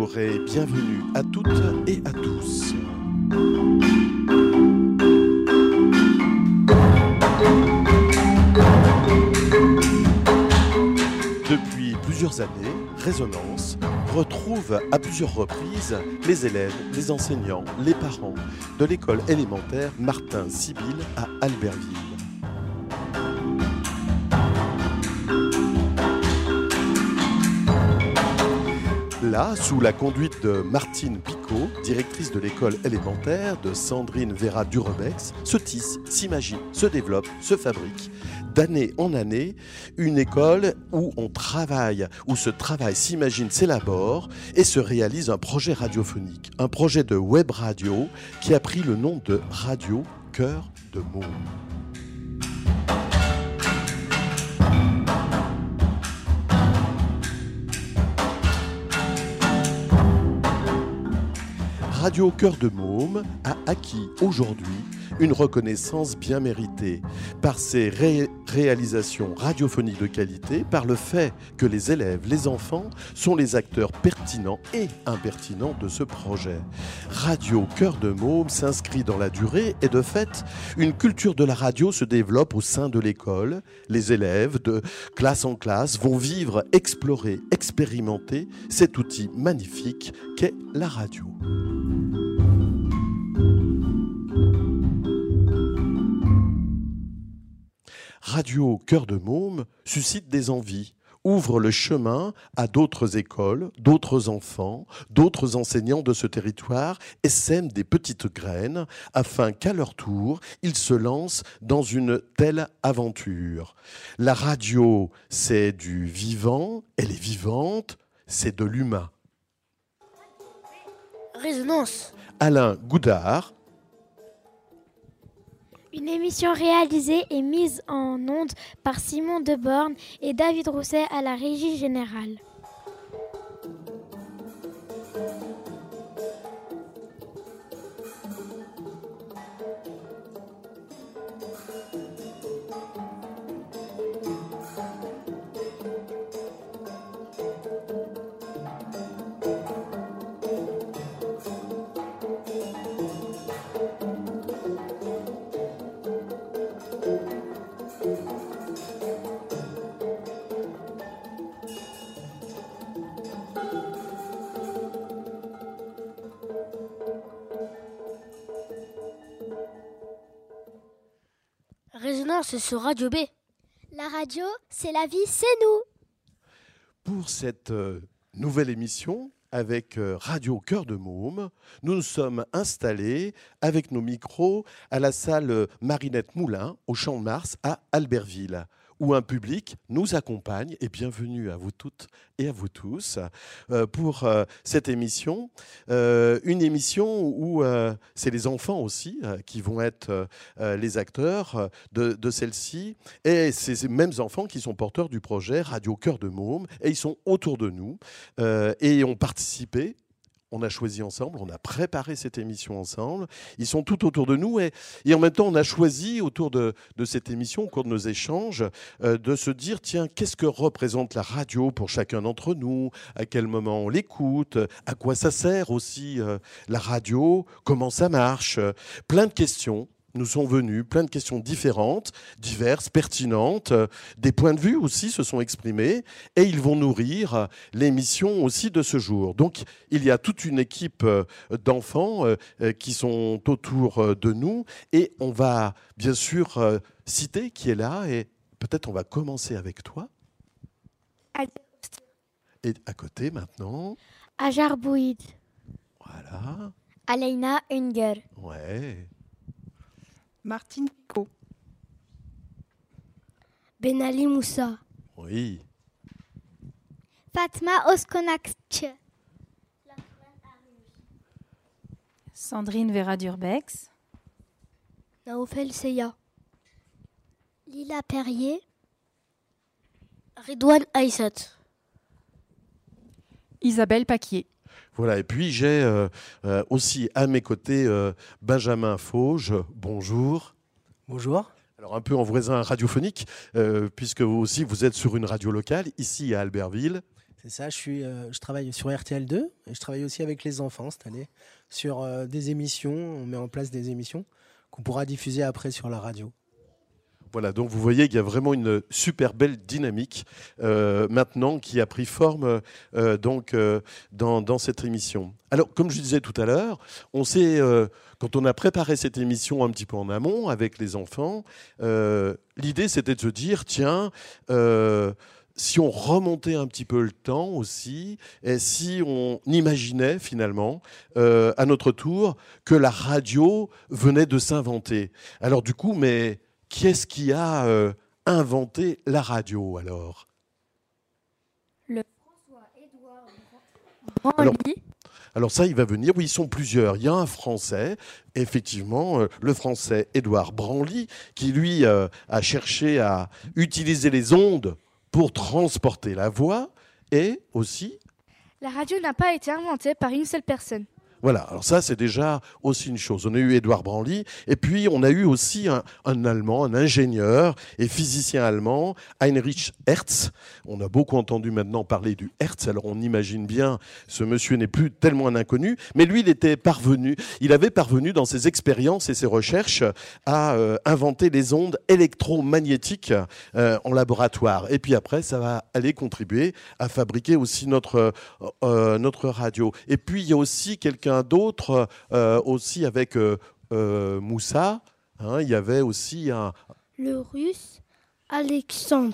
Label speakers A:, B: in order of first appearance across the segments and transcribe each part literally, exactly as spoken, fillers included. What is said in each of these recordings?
A: Bonjour et bienvenue à toutes et à tous. Depuis plusieurs années, Résonance retrouve à plusieurs reprises les élèves, les enseignants, les parents de l'école élémentaire Martin Sibyl à Albertville. Là, sous la conduite de Martine Picot, directrice de l'école élémentaire, de Sandrine Vera Durebex, se tisse, s'imagine, se développe, se fabrique, d'année en année, une école où on travaille, où ce travail s'imagine, s'élabore et se réalise un projet radiophonique, un projet de web radio qui a pris le nom de Radio Cœur de Môme. Radio Cœur de Môme a acquis aujourd'hui une reconnaissance bien méritée par ses ré- réalisations radiophoniques de qualité, par le fait que les élèves, les enfants sont les acteurs pertinents et impertinents de ce projet. Radio Cœur de Môme s'inscrit dans la durée et de fait, une culture de la radio se développe au sein de l'école. Les élèves, de classe en classe, vont vivre, explorer, expérimenter cet outil magnifique qu'est la radio. Radio Cœur de Môme suscite des envies, ouvre le chemin à d'autres écoles, d'autres enfants, d'autres enseignants de ce territoire et sème des petites graines afin qu'à leur tour, ils se lancent dans une telle aventure. La radio, c'est du vivant, elle est vivante, c'est de l'humain.
B: Résonance.
A: Alain Goudard.
C: Une émission réalisée et mise en onde par Simon Deborn et David Rousset à la régie générale.
B: Résonance, c'est sur Radio B.
C: La radio, c'est la vie, c'est nous.
A: Pour cette euh, nouvelle émission avec euh, Radio Cœur de Môme, nous nous sommes installés avec nos micros à la salle Marinette Moulin au Champ de Mars à Albertville, où un public nous accompagne. Et bienvenue à vous toutes et à vous tous euh, pour euh, cette émission. Euh, une émission où euh, c'est les enfants aussi euh, qui vont être euh, les acteurs de, de celle-ci. Et c'est ces mêmes enfants qui sont porteurs du projet Radio Cœur de Môme. Et ils sont autour de nous euh, et ont participé. On a choisi ensemble, on a préparé cette émission ensemble. Ils sont tout autour de nous et, et en même temps, on a choisi autour de, de cette émission, au cours de nos échanges, euh, de se dire, tiens, qu'est-ce que représente la radio pour chacun d'entre nous? À quel moment on l'écoute? À quoi ça sert aussi euh, la radio? Comment ça marche? Plein de questions nous sont venues, plein de questions différentes, diverses, pertinentes. Des points de vue aussi se sont exprimés et ils vont nourrir l'émission aussi de ce jour. Donc, il y a toute une équipe d'enfants qui sont autour de nous et on va bien sûr citer qui est là et peut-être on va commencer avec toi. Et à côté maintenant.
C: Ajar Bouid.
A: Voilà.
C: Aleina Unger.
A: Ouais.
D: Martine Picot.
C: Benali Moussa.
A: Oui.
C: Fatma Oskonakche.
D: Sandrine Vera Durbex.
C: Naoufel Seya. Lila Perrier.
B: Ridouane Aïssat.
D: Isabelle Paquier.
A: Voilà, et puis j'ai euh, euh, aussi à mes côtés euh, Benjamin Fauge. Bonjour.
E: Bonjour.
A: Alors un peu en voisin radiophonique, euh, puisque vous aussi vous êtes sur une radio locale, ici à Albertville.
E: C'est ça, je, suis, euh, je travaille sur R T L deux et je travaille aussi avec les enfants cette année sur euh, des émissions. On met en place des émissions qu'on pourra diffuser après sur la radio.
A: Voilà, donc vous voyez qu'il y a vraiment une super belle dynamique euh, maintenant qui a pris forme euh, donc, euh, dans, dans cette émission. Alors, comme je disais tout à l'heure, on sait, euh, quand on a préparé cette émission un petit peu en amont avec les enfants, euh, l'idée c'était de se dire, tiens, euh, si on remontait un petit peu le temps aussi, et si on imaginait finalement, euh, à notre tour, que la radio venait de s'inventer. Alors du coup, mais... qui est-ce qui a euh, inventé la radio, alors ?
C: Le François-Édouard Branly.
A: Alors, alors ça, il va venir. Oui, ils sont plusieurs. Il y a un Français, effectivement, euh, le Français Édouard Branly, qui, lui, euh, a cherché à utiliser les ondes pour transporter la voix, et aussi...
F: La radio n'a pas été inventée par une seule personne.
A: Voilà, alors ça c'est déjà aussi une chose. On a eu Édouard Branly et puis on a eu aussi un, un Allemand, un ingénieur et physicien allemand, Heinrich Hertz. On a beaucoup entendu maintenant parler du Hertz, alors on imagine bien, ce monsieur n'est plus tellement un inconnu, mais lui il était parvenu, il avait parvenu dans ses expériences et ses recherches à euh, inventer les ondes électromagnétiques euh, en laboratoire. Et puis après ça va aller contribuer à fabriquer aussi notre, euh, notre radio. Et puis il y a aussi quelqu'un d'autres euh, aussi avec euh, euh, Moussa, hein, il y avait aussi un...
B: Le russe Alexandre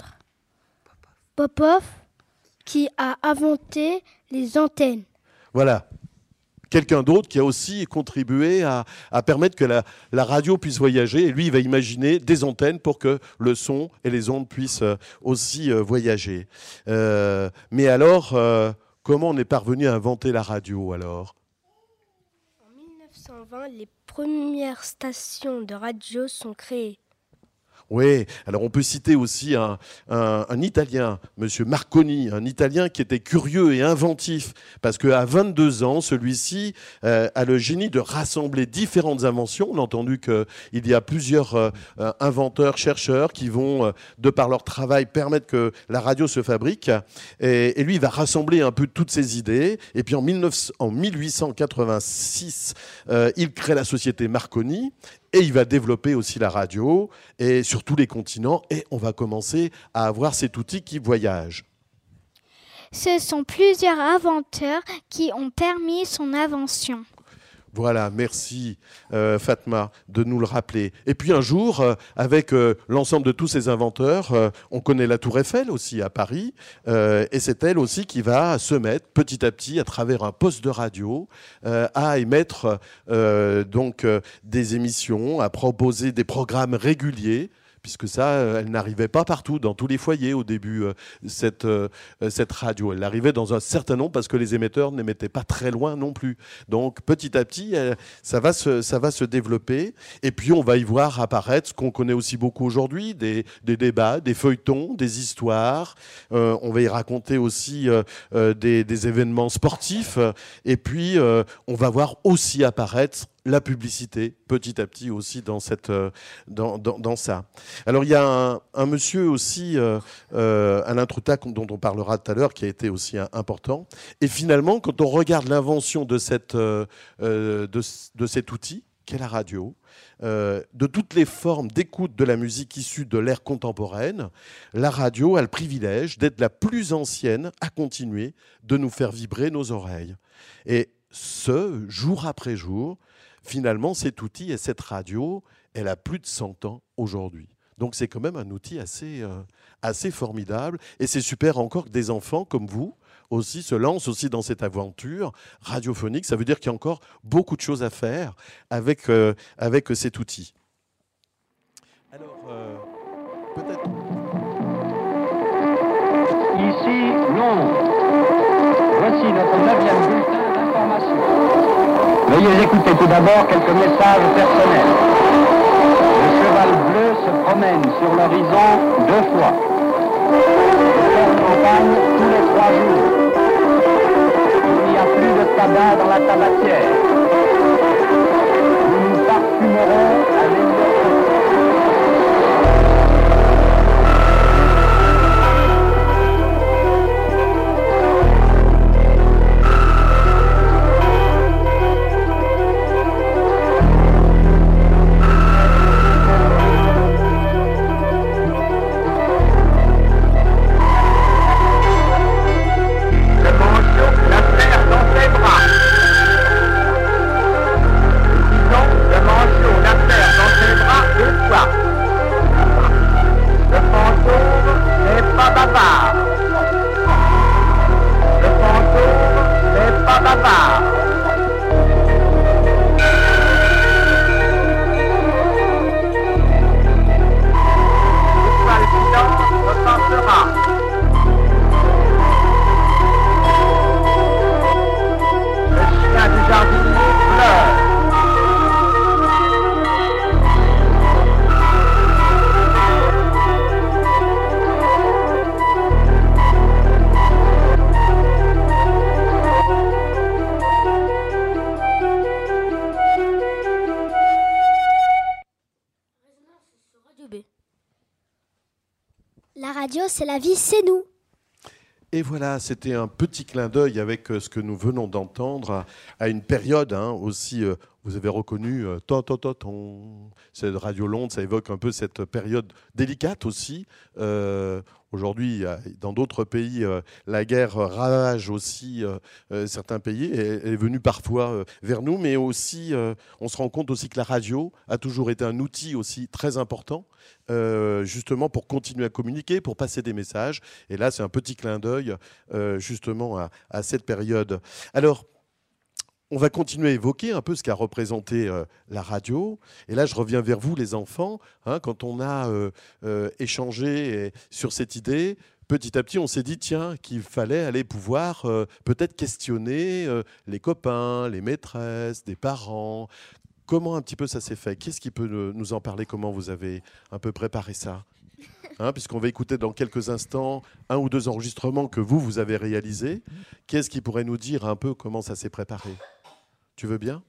B: Popov qui a inventé les antennes.
A: Voilà. Quelqu'un d'autre qui a aussi contribué à, à permettre que la, la radio puisse voyager. Et lui, il va imaginer des antennes pour que le son et les ondes puissent aussi euh, voyager. Euh, mais alors, euh, comment on est parvenu à inventer la radio alors ?
B: En mille neuf cent vingt, les premières stations de radio sont créées.
A: Oui, alors on peut citer aussi un, un, un Italien, Monsieur Marconi, un Italien qui était curieux et inventif, parce qu'à vingt-deux ans, celui-ci euh, a le génie de rassembler différentes inventions. On a entendu qu'il y a plusieurs euh, inventeurs, chercheurs qui vont, euh, de par leur travail, permettre que la radio se fabrique. Et, et lui, il va rassembler un peu toutes ces idées. Et puis en, mille neuf cents, en mille huit cent quatre-vingt-six, euh, il crée la société Marconi. Et il va développer aussi la radio, et sur tous les continents, et on va commencer à avoir cet outil qui voyage.
C: Ce sont plusieurs inventeurs qui ont permis son invention.
A: Voilà, merci euh, Fatma de nous le rappeler. Et puis un jour, euh, avec euh, l'ensemble de tous ces inventeurs, euh, on connaît la Tour Eiffel aussi à Paris, euh, et c'est elle aussi qui va se mettre petit à petit à travers un poste de radio euh, à émettre euh, donc euh, des émissions, à proposer des programmes réguliers. Puisque ça, elle n'arrivait pas partout, dans tous les foyers au début, euh, cette, euh, cette radio. Elle arrivait dans un certain nombre parce que les émetteurs n'émettaient pas très loin non plus. Donc petit à petit, elle, ça, va se, ça va se développer. Et puis on va y voir apparaître ce qu'on connaît aussi beaucoup aujourd'hui, des, des débats, des feuilletons, des histoires. Euh, on va y raconter aussi euh, euh, des, des événements sportifs. Et puis euh, on va voir aussi apparaître la publicité, petit à petit aussi dans, cette, dans, dans, dans ça. Alors il y a un, un monsieur aussi, euh, euh, Alain Troutac, dont on parlera tout à l'heure, qui a été aussi un, important. Et finalement, quand on regarde l'invention de, cette, euh, de, de cet outil, qu'est la radio, euh, de toutes les formes d'écoute de la musique issue de l'ère contemporaine, la radio a le privilège d'être la plus ancienne à continuer de nous faire vibrer nos oreilles. Et ce, jour après jour, finalement, cet outil et cette radio, elle a plus de cent ans aujourd'hui. Donc c'est quand même un outil assez, euh, assez formidable. Et c'est super encore que des enfants comme vous aussi se lancent aussi dans cette aventure radiophonique. Ça veut dire qu'il y a encore beaucoup de choses à faire avec, euh, avec cet outil. Alors, euh, peut-être...
G: Ici, Londres. Voici notre neuvième bulletin d'information. Veuillez écouter tout d'abord quelques messages personnels. Le cheval bleu se promène sur l'horizon deux fois. Il fait campagne tous les trois jours. Il n'y a plus de tabac dans la tabatière. Nous nous parfumerons avec notre...
C: c'est la vie, c'est nous.
A: Et voilà, c'était un petit clin d'œil avec ce que nous venons d'entendre à une période hein, aussi, euh, vous avez reconnu, euh, ton, ton, ton, ton. C'est Radio Londres, ça évoque un peu cette période délicate aussi. Euh, Aujourd'hui, dans d'autres pays, euh, la guerre ravage aussi euh, euh, certains pays et elle est venue parfois euh, vers nous, mais aussi, euh, on se rend compte aussi que la radio a toujours été un outil aussi très important, euh, justement pour continuer à communiquer, pour passer des messages. Et là, c'est un petit clin d'œil euh, justement à, à cette période. Alors, on va continuer à évoquer un peu ce qu'a représenté euh, la radio. Et là, je reviens vers vous, les enfants. Hein, quand on a euh, euh, échangé sur cette idée, petit à petit, on s'est dit, tiens, qu'il fallait aller pouvoir euh, peut-être questionner euh, les copains, les maîtresses, des parents. Comment un petit peu ça s'est fait? Qu'est-ce qui peut nous en parler? Comment vous avez un peu préparé ça? Hein, puisqu'on va écouter dans quelques instants un ou deux enregistrements que vous, vous avez réalisés. Qu'est-ce qui pourrait nous dire un peu comment ça s'est préparé? Tu veux bien?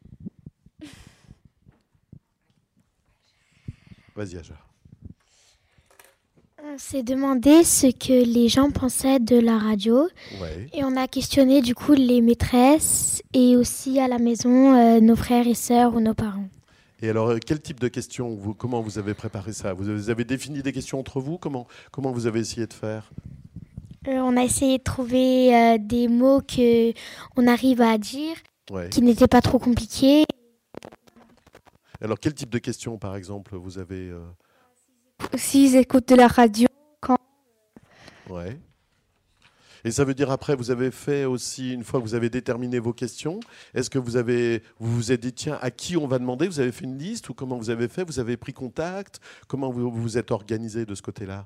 A: Vas-y, Aja.
C: On s'est demandé ce que les gens pensaient de la radio.
A: Ouais.
C: Et on a questionné du coup les maîtresses et aussi à la maison euh, nos frères et sœurs ou nos parents.
A: Et alors, quel type de questions vous, comment vous avez préparé ça? Vous avez, vous avez défini des questions entre vous? Comment, comment vous avez essayé de faire?
C: euh, On a essayé de trouver euh, des mots qu'on arrive à dire, ouais, qui n'étaient pas trop compliqués.
A: Alors, quel type de questions, par exemple, vous avez euh...
F: S'ils écoutent de la radio, quand...
A: Ouais. Et ça veut dire après, vous avez fait aussi, une fois que vous avez déterminé vos questions, est-ce que vous avez, vous vous êtes dit, tiens, à qui on va demander? Vous avez fait une liste ou comment vous avez fait? Vous avez pris contact? Comment vous vous êtes organisé de ce côté-là?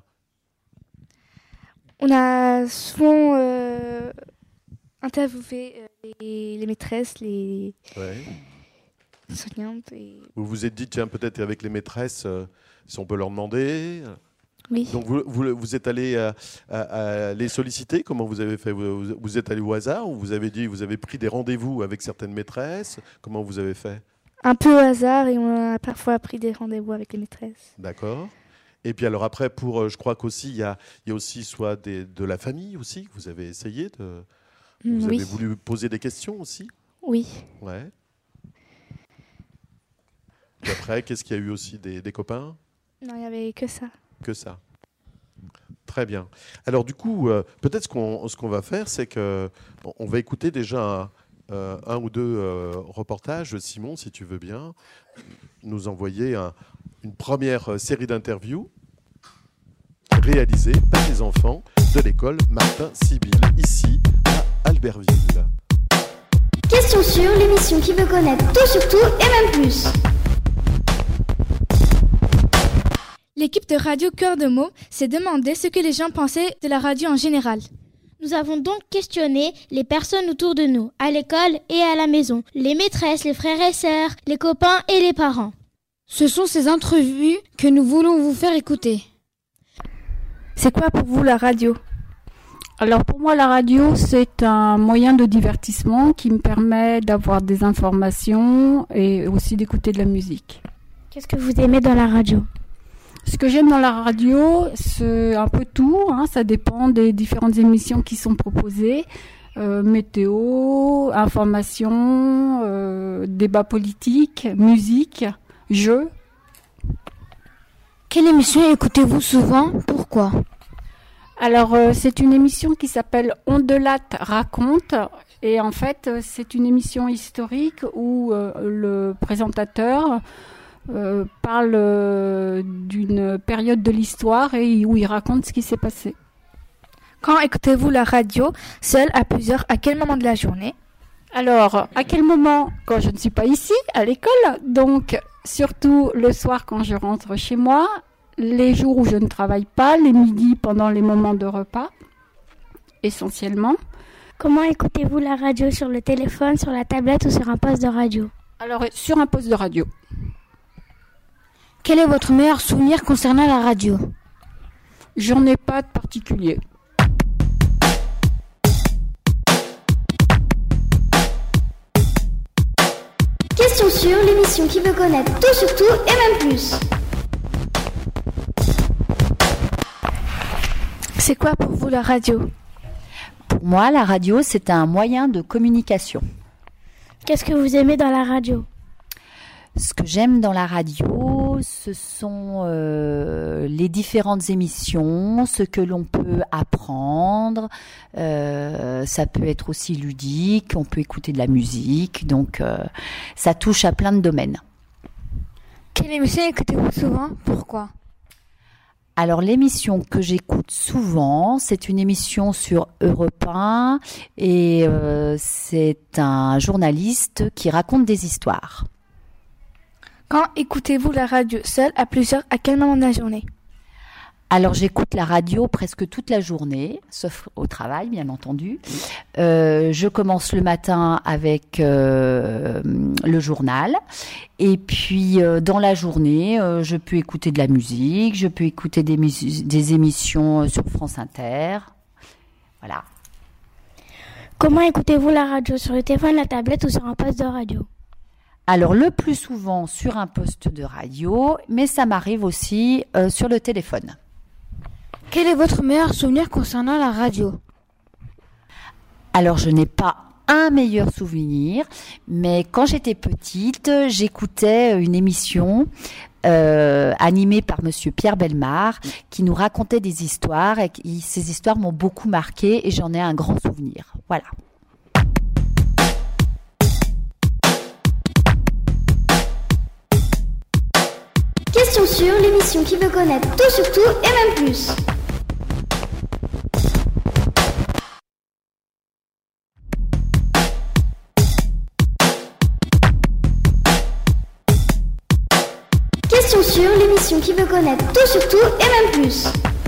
F: On a souvent euh, interviewé euh, les, les maîtresses, les
A: ouais.
F: soignantes. Et...
A: Vous vous êtes dit, tiens, peut-être avec les maîtresses, euh, si on peut leur demander.
F: Oui.
A: Donc vous, vous, vous êtes allé à, à, à les solliciter. Comment vous avez fait? vous, vous êtes allé au hasard ou vous avez dit, vous avez pris des rendez-vous avec certaines maîtresses? Comment vous avez fait?
F: Un peu au hasard et on a parfois pris des rendez-vous avec les maîtresses.
A: D'accord. Et puis alors après, pour, je crois qu'aussi il y a, il y a aussi soit des, de la famille aussi que vous avez essayé de. Vous
F: oui.
A: avez voulu poser des questions aussi?
F: Oui.
A: Ouais. Et après, qu'est-ce qu'il y a eu aussi des, des copains?
F: Non, il n'y avait que ça.
A: Que ça. Très bien. Alors du coup, euh, peut-être ce qu'on ce qu'on va faire, c'est que on va écouter déjà un, euh, un ou deux euh, reportages. Simon, si tu veux bien, nous envoyer un, une première série d'interviews réalisées par les enfants de l'école Martin Sibyl, ici à Albertville.
H: Question sur l'émission qui veut connaître tout sur tout et même plus.
F: L'équipe de Radio Cœur de Môme s'est demandé ce que les gens pensaient de la radio en général.
C: Nous avons donc questionné les personnes autour de nous, à l'école et à la maison, les maîtresses, les frères et sœurs, les copains et les parents.
I: Ce sont ces entrevues que nous voulons vous faire écouter.
F: C'est quoi pour vous la radio ?
J: Alors pour moi la radio c'est un moyen de divertissement qui me permet d'avoir des informations et aussi d'écouter de la musique.
C: Qu'est-ce que vous aimez dans la radio ?
J: Ce que j'aime dans la radio, c'est un peu tout, hein, ça dépend des différentes émissions qui sont proposées. Euh, météo, information, euh, débat politique, musique, jeux.
I: Quelle émission écoutez-vous souvent ? Pourquoi ?
J: Alors euh, c'est une émission qui s'appelle Ondelate raconte et en fait c'est une émission historique où euh, le présentateur Euh, parle euh, d'une période de l'histoire et où il raconte ce qui s'est passé.
F: Quand écoutez-vous la radio, seul, à plusieurs, à quel moment de la journée ?
J: Alors, à quel moment ? Quand je ne suis pas ici, à l'école, donc surtout le soir quand je rentre chez moi, les jours où je ne travaille pas, les midis pendant les moments de repas, essentiellement.
C: Comment écoutez-vous la radio ? Sur le téléphone, sur la tablette ou sur un poste de radio ?
J: Alors, sur un poste de radio.
I: Quel est votre meilleur souvenir concernant la radio ?
J: J'en ai pas de particulier.
H: Question sur l'émission qui veut connaître tout sur tout et même plus.
F: C'est quoi pour vous la radio?
K: Pour moi, la radio, c'est un moyen de communication.
C: Qu'est-ce que vous aimez dans la radio?
K: Ce que j'aime dans la radio, ce sont euh, les différentes émissions, ce que l'on peut apprendre. Euh, ça peut être aussi ludique, on peut écouter de la musique, donc euh, ça touche à plein de domaines.
F: Quelle émission écoutez-vous souvent? Pourquoi?
K: Alors l'émission que j'écoute souvent, c'est une émission sur Europe un et euh, c'est un journaliste qui raconte des histoires.
F: Quand écoutez-vous la radio seule, à plusieurs, à quel moment de la journée?
K: Alors j'écoute la radio presque toute la journée, sauf au travail bien entendu. Euh, je commence le matin avec euh, le journal et puis euh, dans la journée, euh, je peux écouter de la musique, je peux écouter des, mus- des émissions sur France Inter. Voilà.
C: Comment écoutez-vous la radio? Sur le téléphone, la tablette ou sur un poste de radio?
K: Alors le plus souvent sur un poste de radio, mais ça m'arrive aussi euh, sur le téléphone.
I: Quel est votre meilleur souvenir concernant la radio?
K: Alors je n'ai pas un meilleur souvenir, mais quand j'étais petite, j'écoutais une émission euh, animée par Monsieur Pierre Bellemare qui nous racontait des histoires et qui, ces histoires m'ont beaucoup marquée et j'en ai un grand souvenir. Voilà.
H: Question sur l'émission qui veut connaître tout sur tout et même plus. Question sur l'émission qui veut connaître tout sur tout et même plus.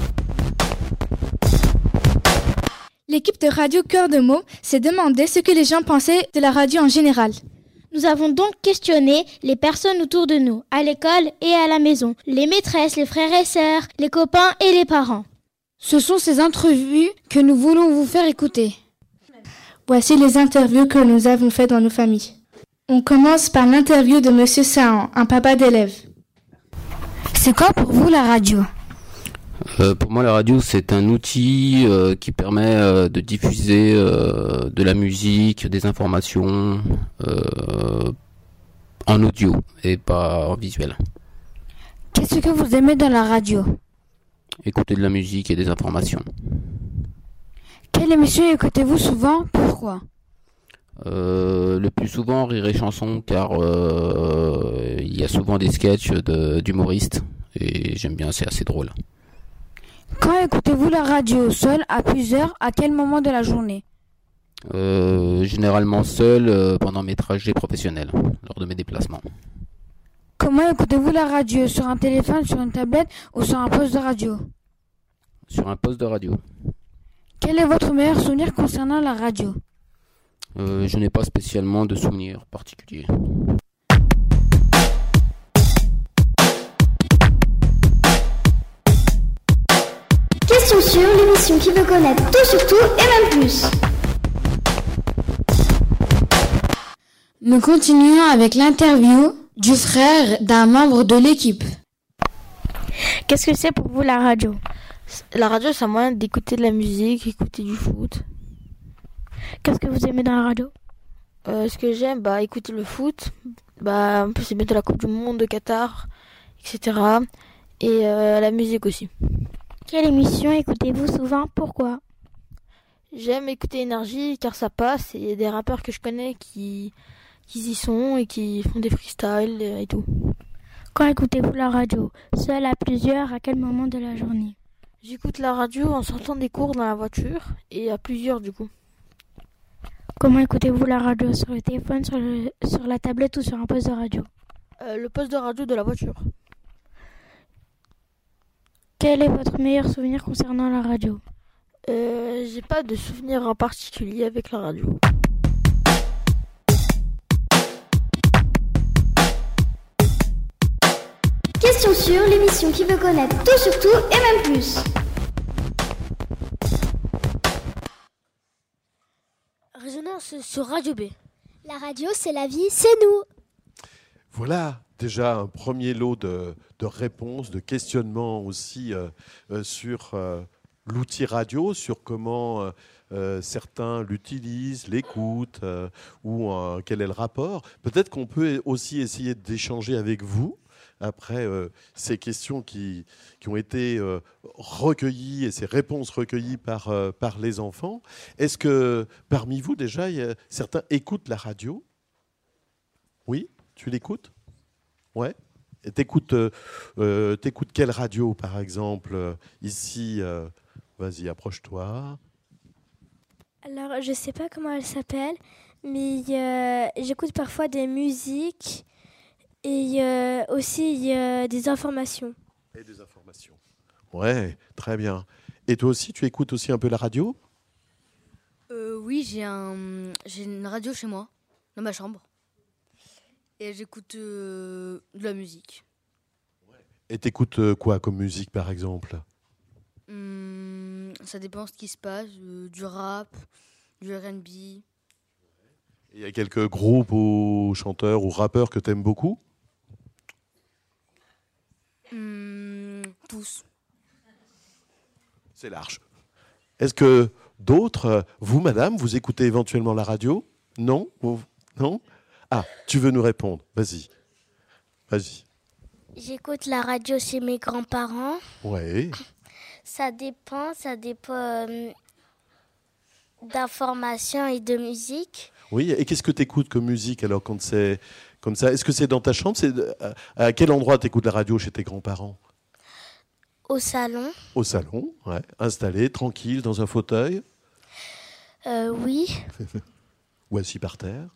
F: L'équipe de Radio Cœur de Môme s'est demandé ce que les gens pensaient de la radio en général.
C: Nous avons donc questionné les personnes autour de nous, à l'école et à la maison, les maîtresses, les frères et sœurs, les copains et les parents.
I: Ce sont ces entrevues que nous voulons vous faire écouter.
F: Voici les interviews que nous avons faites dans nos familles. On commence par l'interview de Monsieur Sahan, un papa d'élève.
I: C'est quoi pour vous la radio?
L: Euh, pour moi, la radio, c'est un outil euh, qui permet euh, de diffuser euh, de la musique, des informations euh, en audio et pas en visuel.
I: Qu'est-ce que vous aimez dans la radio?
L: Écouter de la musique et des informations.
I: Quelle émission écoutez-vous souvent? Pourquoi?
L: Euh, le plus souvent, Rire et Chanson, car euh, il y a souvent des sketchs de, d'humoristes et j'aime bien, c'est assez drôle.
I: Quand écoutez-vous la radio? Seul, à plusieurs, à quel moment de la journée?
L: euh, Généralement seul euh, pendant mes trajets professionnels, lors de mes déplacements.
I: Comment écoutez-vous la radio? Sur un téléphone, sur une tablette ou sur un poste de radio?
L: Sur un poste de radio.
I: Quel est votre meilleur souvenir concernant la radio?
L: euh, Je n'ai pas spécialement de souvenirs particuliers.
H: Question sur l'émission qui veut connaître tout sur tout et même plus.
I: Nous continuons avec l'interview du frère d'un membre de l'équipe.
C: Qu'est-ce que c'est pour vous la radio?
M: La radio, c'est un moyen d'écouter de la musique, écouter du foot.
C: Qu'est-ce que vous aimez dans la radio?
M: euh, Ce que j'aime, bah, écouter le foot. Bah, en plus, c'est bientôt la Coupe du Monde de Qatar, et cetera. Et euh, la musique aussi.
C: Quelle émission écoutez-vous souvent? Pourquoi?
M: J'aime écouter Énergie car ça passe et il y a des rappeurs que je connais qui, qui y sont et qui font des freestyles et tout.
C: Quand écoutez-vous la radio? Seul, à plusieurs, à quel moment de la journée?
M: J'écoute la radio en sortant des cours dans la voiture et à plusieurs du coup.
C: Comment écoutez-vous la radio? Sur le téléphone, sur, le, sur la tablette ou sur un poste de radio?
M: euh, Le poste de radio de la voiture.
C: Quel est votre meilleur souvenir concernant la radio?
M: euh, J'ai pas de souvenir en particulier avec la radio.
H: Question sur l'émission qui veut connaître tout sur tout et même plus.
N: Résonance sur Radio B.
H: La radio, c'est la vie, c'est nous.
A: Voilà déjà un premier lot de, de réponses, de questionnements aussi euh, euh, sur euh, l'outil radio, sur comment euh, euh, certains l'utilisent, l'écoutent, euh, ou euh, quel est le rapport. Peut-être qu'on peut aussi essayer d'échanger avec vous après euh, ces questions qui, qui ont été euh, recueillies et ces réponses recueillies par, euh, par les enfants. Est-ce que parmi vous, déjà, y a, certains écoutent la radio? Oui, tu l'écoutes? Ouais. Et t'écoutes, euh, euh, t'écoutes quelle radio, par exemple, euh, ici euh, vas-y, approche-toi.
B: Alors, je ne sais pas comment elle s'appelle, mais euh, j'écoute parfois des musiques et euh, aussi euh, des informations.
A: Et des informations. Ouais, très bien. Et toi aussi, tu écoutes aussi un peu la radio?
N: euh, Oui, j'ai un, j'ai une radio chez moi, dans ma chambre. Et j'écoute euh, de la musique.
A: Et t'écoutes euh, quoi comme musique, par exemple?
N: Hum, ça dépend ce qui se passe, euh, du rap, du R and B.
A: Il y a quelques groupes ou chanteurs ou rappeurs que t'aimes beaucoup?
N: Hum, tous.
A: C'est large. Est-ce que d'autres, vous, madame, vous écoutez éventuellement la radio? Non? Non? Ah, tu veux nous répondre? Vas-y. Vas-y.
O: J'écoute la radio chez mes grands-parents.
A: Ouais.
O: Ça dépend, ça dépend euh, d'informations et de musique.
A: Oui, et qu'est-ce que tu écoutes comme musique alors quand c'est comme ça? Est-ce que c'est dans ta chambre? C'est à quel endroit tu écoutes la radio chez tes grands-parents?
O: Au salon.
A: Au salon, ouais. Installé, tranquille, dans un fauteuil?
O: euh, Oui.
A: Ou assis par terre?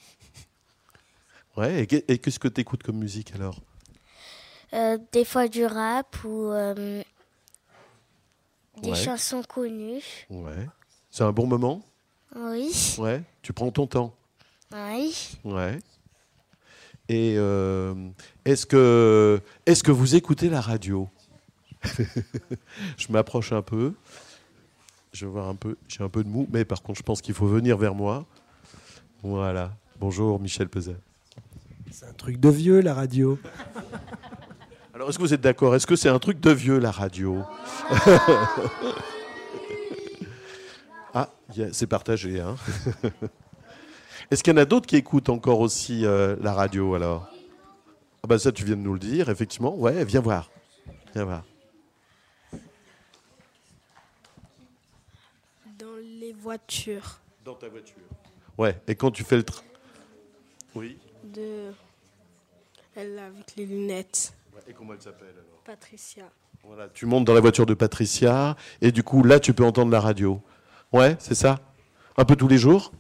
A: Ouais, et qu'est-ce que tu écoutes comme musique alors?
O: euh, Des fois du rap ou euh, des
A: ouais.
O: chansons connues.
A: Ouais. C'est un bon moment?
O: Oui.
A: Ouais. Tu prends ton temps?
O: Oui.
A: Ouais. Et euh, est-ce que, est-ce que vous écoutez la radio? Je m'approche un peu. Je vais voir un peu. J'ai un peu de mou, mais par contre, je pense qu'il faut venir vers moi. Voilà. Bonjour, Michel Peset.
E: C'est un truc de vieux, la radio.
A: Alors, est-ce que vous êtes d'accord? Est-ce que c'est un truc de vieux, la radio? Ah, yeah, c'est partagé. Hein. Est-ce qu'il y en a d'autres qui écoutent encore aussi euh, la radio, alors? Ah ben ça, tu viens de nous le dire, effectivement. Ouais, viens voir. Viens voir.
P: Dans les voitures.
A: Dans ta voiture. Ouais, et quand tu fais le train. Oui.
P: De... Elle avec les lunettes.
A: Ouais, et comment elle s'appelle alors?
P: Patricia.
A: Voilà, tu montes dans la voiture de Patricia, et du coup, là, tu peux entendre la radio. Ouais, c'est ça? Un peu tous les jours?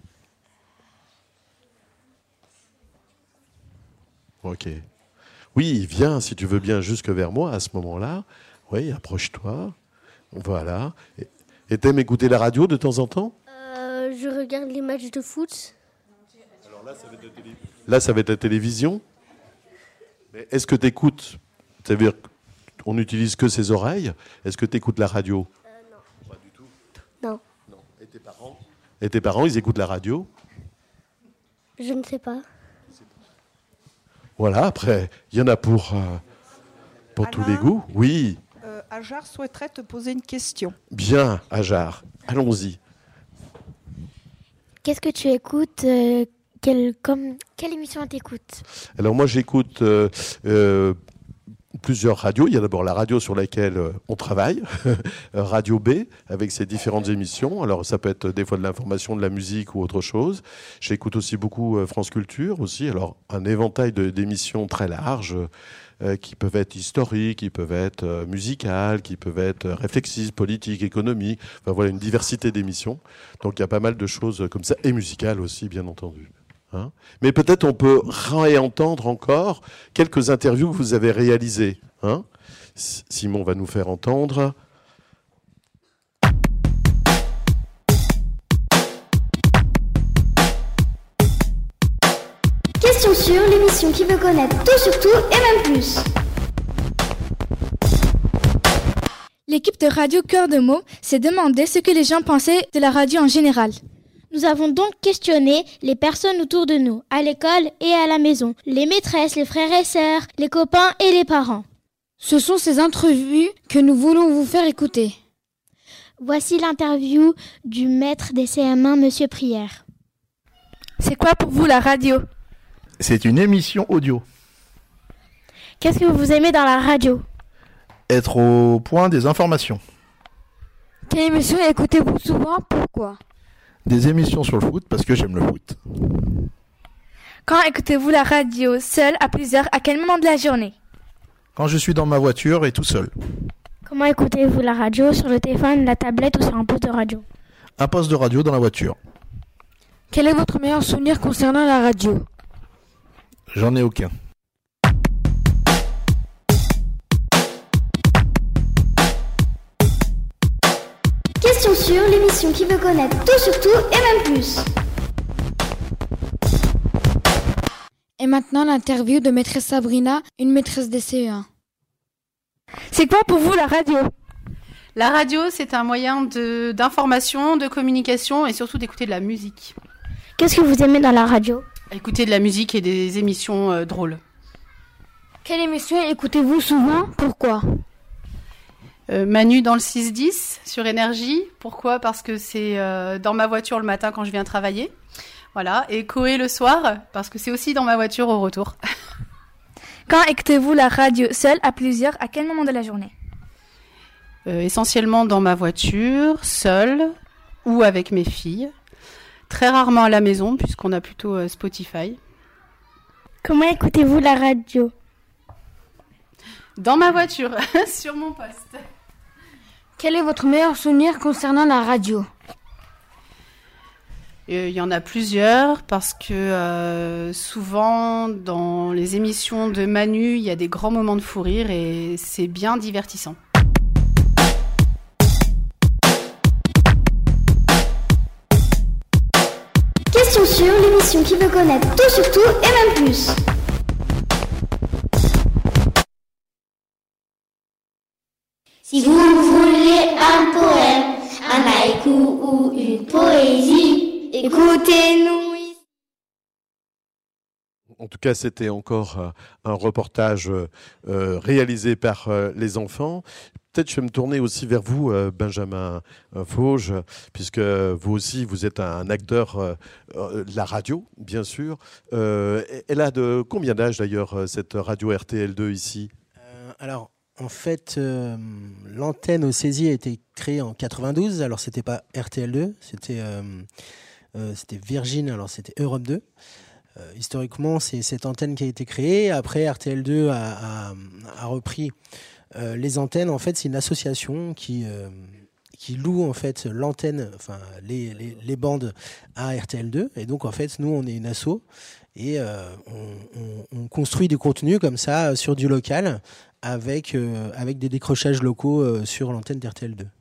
A: Ok. Oui, viens, si tu veux bien, jusque vers moi à ce moment-là. Oui, approche-toi. Voilà. Et, et t'aimes écouter la radio de temps en temps?
O: euh, Je regarde les matchs de foot.
A: Alors là, ça va être la, télé... là, ça va être la télévision. Mais est-ce que tu écoutes? Ça veut dire qu'on n'utilise que ses oreilles. Est-ce que tu écoutes la radio?
O: euh, Non.
A: Pas du tout.
O: Non.
A: Non. Et tes parents? Et tes parents, ils écoutent la radio?
O: Je ne sais pas.
A: Voilà, après, il y en a pour, euh, pour tous les goûts. Oui.
D: Euh, Ajar souhaiterait te poser une question.
A: Bien, Ajar. Allons-y.
O: Qu'est-ce que tu écoutes euh, quelle, comme, quelle émission t'écoutes?
A: Alors moi, j'écoute euh, euh, plusieurs radios. Il y a d'abord la radio sur laquelle euh, on travaille, Radio B, avec ses différentes émissions. Alors ça peut être des fois de l'information, de la musique ou autre chose. J'écoute aussi beaucoup euh, France Culture aussi. Alors un éventail de, d'émissions très larges euh, qui peuvent être historiques, qui peuvent être euh, musicales, qui peuvent être euh, réflexives, politiques, économiques. Enfin voilà, une diversité d'émissions. Donc il y a pas mal de choses comme ça, et musicales aussi, bien entendu. Hein? Mais peut-être on peut réentendre encore quelques interviews que vous avez réalisées. Hein? Simon va nous faire entendre.
H: Question sur l'émission qui veut connaître tout sur tout et même plus.
F: L'équipe de Radio Cœur de Môme s'est demandé ce que les gens pensaient de la radio en général.
C: Nous avons donc questionné les personnes autour de nous, à l'école et à la maison, les maîtresses, les frères et sœurs, les copains et les parents.
I: Ce sont ces entrevues que nous voulons vous faire écouter.
C: Voici l'interview du maître des C M un, Monsieur Prière.
F: C'est quoi pour vous la radio?
Q: C'est une émission audio.
F: Qu'est-ce que vous aimez dans la radio?
Q: Être au point des informations.
F: Quelle émission écoutez-vous souvent? Pourquoi?
Q: Des émissions sur le foot parce que j'aime le foot.
F: Quand écoutez-vous la radio? Seul, à plusieurs, à quel moment de la journée?
Q: Quand je suis dans ma voiture et tout seul.
F: Comment écoutez-vous la radio? Sur le téléphone, la tablette ou sur un poste de radio?
Q: Un poste de radio dans la voiture.
F: Quel est votre meilleur souvenir concernant la radio?
Q: J'en ai aucun.
H: Question sur l'émission qui veut connaître tout sur tout et même plus.
I: Et maintenant l'interview de maîtresse Sabrina, une maîtresse des C E un.
F: C'est quoi pour vous la radio?
R: La radio, c'est un moyen de, d'information, de communication et surtout d'écouter de la musique.
F: Qu'est-ce que vous aimez dans la radio?
R: Écouter de la musique et des émissions euh, drôles.
F: Quelle émission écoutez-vous souvent? Pourquoi?
R: euh, Manu dans le six dix sur Énergie. Pourquoi? Parce que c'est euh, dans ma voiture le matin quand je viens travailler. Voilà. Et Coé le soir, parce que c'est aussi dans ma voiture au retour.
F: Quand écoutez-vous la radio? Seul, à plusieurs, à quel moment de la journée?
R: euh, Essentiellement dans ma voiture, seule ou avec mes filles. Très rarement à la maison, puisqu'on a plutôt euh, Spotify.
F: Comment écoutez-vous la radio?
R: Dans ma voiture, sur mon poste.
I: Quel est votre meilleur souvenir concernant la radio?
R: Il euh, y en a plusieurs, parce que euh, souvent, dans les émissions de Manu, il y a des grands moments de fou rire et c'est bien divertissant.
H: Question sur l'émission qui veut connaître tout sur tout et même plus.
S: Si vous voulez un poème, un haïku ou une poésie, écoutez-nous.
A: En tout cas, c'était encore euh, un reportage euh, réalisé par euh, les enfants. Peut-être je vais me tourner aussi vers vous, euh, Benjamin Fauge, puisque vous aussi, vous êtes un acteur euh, euh, de la radio, bien sûr. Euh, elle a de combien d'âge d'ailleurs, cette radio R T L deux ici?
E: euh, Alors, en fait, euh, l'antenne au Césier a été créée en quatre-vingt-douze. Alors, c'était pas R T L deux, c'était, euh, euh, c'était Virgin, alors c'était Europe deux. Euh, historiquement, c'est cette antenne qui a été créée. Après, R T L deux a, a, a repris euh, les antennes. En fait, c'est une association qui, euh, qui loue en fait l'antenne, enfin les, les, les bandes à R T L deux. Et donc, en fait, nous, on est une asso et euh, on, on, on construit du contenu comme ça sur du local avec, euh, avec des décrochages locaux euh, sur l'antenne d'R T L deux.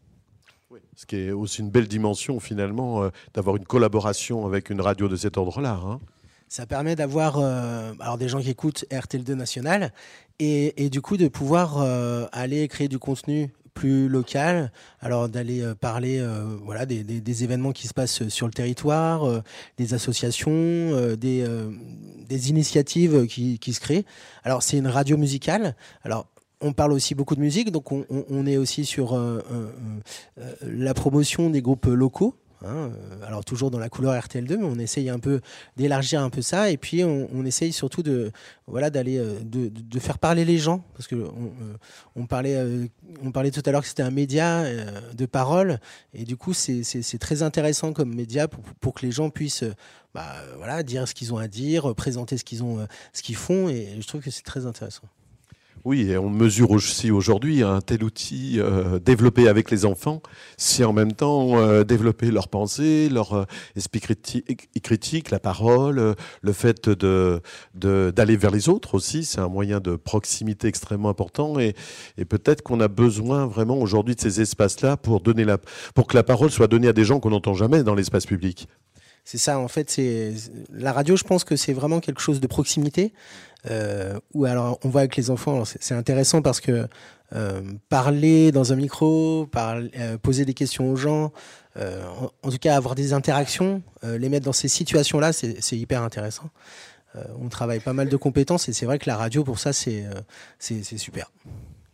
A: Ce qui est aussi une belle dimension, finalement, euh, d'avoir une collaboration avec une radio de cet ordre-là, hein.
E: Ça permet d'avoir euh, alors des gens qui écoutent R T L deux National et, et du coup de pouvoir euh, aller créer du contenu plus local, alors d'aller euh, parler euh, voilà, des, des, des événements qui se passent sur le territoire, euh, des associations, euh, des, euh, des initiatives qui, qui se créent. Alors c'est une radio musicale. Alors on parle aussi beaucoup de musique, donc on, on, on est aussi sur euh, euh, euh, la promotion des groupes locaux. Hein, alors toujours dans la couleur R T L deux, mais on essaye un peu d'élargir un peu ça, et puis on, on essaye surtout de voilà d'aller de, de faire parler les gens, parce que on, on parlait on parlait tout à l'heure que c'était un média de parole, et du coup c'est c'est, c'est très intéressant comme média pour, pour que les gens puissent bah, voilà dire ce qu'ils ont à dire, présenter ce qu'ils ont ce qu'ils font, et je trouve que c'est très intéressant.
A: Oui, et on mesure aussi aujourd'hui un tel outil euh, développé avec les enfants, c'est en même temps euh, développer leur pensée, leur euh, esprit critique, critique, la parole, euh, le fait de, de, d'aller vers les autres aussi, c'est un moyen de proximité extrêmement important, et, et peut-être qu'on a besoin vraiment aujourd'hui de ces espaces-là pour, donner la, pour que la parole soit donnée à des gens qu'on n'entend jamais dans l'espace public.
E: C'est ça, en fait, c'est la radio. Je pense que c'est vraiment quelque chose de proximité. Euh, où alors on voit avec les enfants, alors c'est, c'est intéressant parce que euh, parler dans un micro, parler, euh, poser des questions aux gens, euh, en, en tout cas avoir des interactions, euh, les mettre dans ces situations-là, c'est, c'est hyper intéressant. Euh, on travaille pas mal de compétences et c'est vrai que la radio pour ça c'est euh, c'est, c'est super.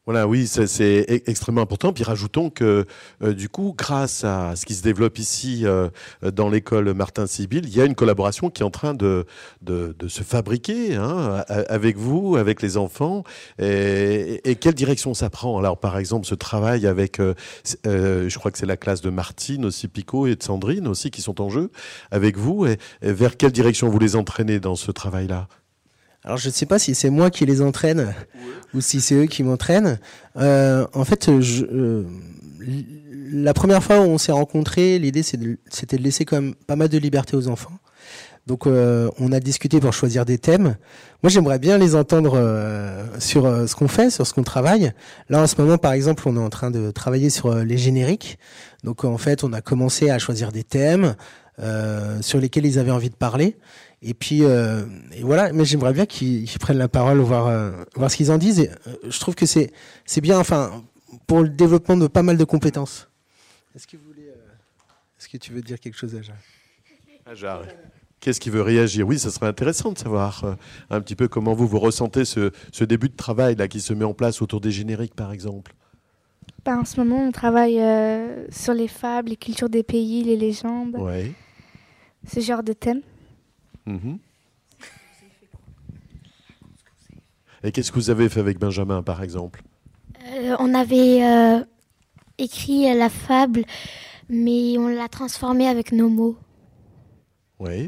A: Voilà, oui, c'est, c'est extrêmement important. Puis rajoutons que, euh, du coup, grâce à ce qui se développe ici euh, dans l'école Martin-Sibyl, il y a une collaboration qui est en train de, de, de se fabriquer hein, avec vous, avec les enfants. Et, et quelle direction ça prend? Alors, par exemple, ce travail avec, euh, euh, je crois que c'est la classe de Martine aussi, Picot, et de Sandrine aussi, qui sont en jeu avec vous. Et, et vers quelle direction vous les entraînez dans ce travail-là?
E: Alors je ne sais pas si c'est moi qui les entraîne ou si c'est eux qui m'entraînent. Euh, en fait, je, euh, la première fois où on s'est rencontrés, l'idée c'est de, c'était de laisser quand même pas mal de liberté aux enfants. Donc euh, on a discuté pour choisir des thèmes. Moi j'aimerais bien les entendre euh, sur euh, ce qu'on fait, sur ce qu'on travaille. Là en ce moment par exemple on est en train de travailler sur euh, les génériques. Donc en fait on a commencé à choisir des thèmes euh, sur lesquels ils avaient envie de parler. Et puis, euh, et voilà. Mais j'aimerais bien qu'ils, qu'ils prennent la parole, voir, euh, voir ce qu'ils en disent. Et, euh, je trouve que c'est, c'est bien, enfin, pour le développement de pas mal de compétences. Est-ce que vous voulez, euh, est-ce que tu veux dire quelque chose, Ajar?
A: Ajar, qu'est-ce qui veut réagir? Oui, ça serait intéressant de savoir euh, un petit peu comment vous vous ressentez ce, ce début de travail là qui se met en place autour des génériques, par exemple.
F: Ben, en ce moment, on travaille euh, sur les fables, les cultures des pays, les légendes.
A: Ouais.
F: Ce genre de thème.
A: Mmh. Et qu'est-ce que vous avez fait avec Benjamin, par exemple?
O: euh, On avait euh, écrit la fable, mais on l'a transformée avec nos mots.
A: Oui.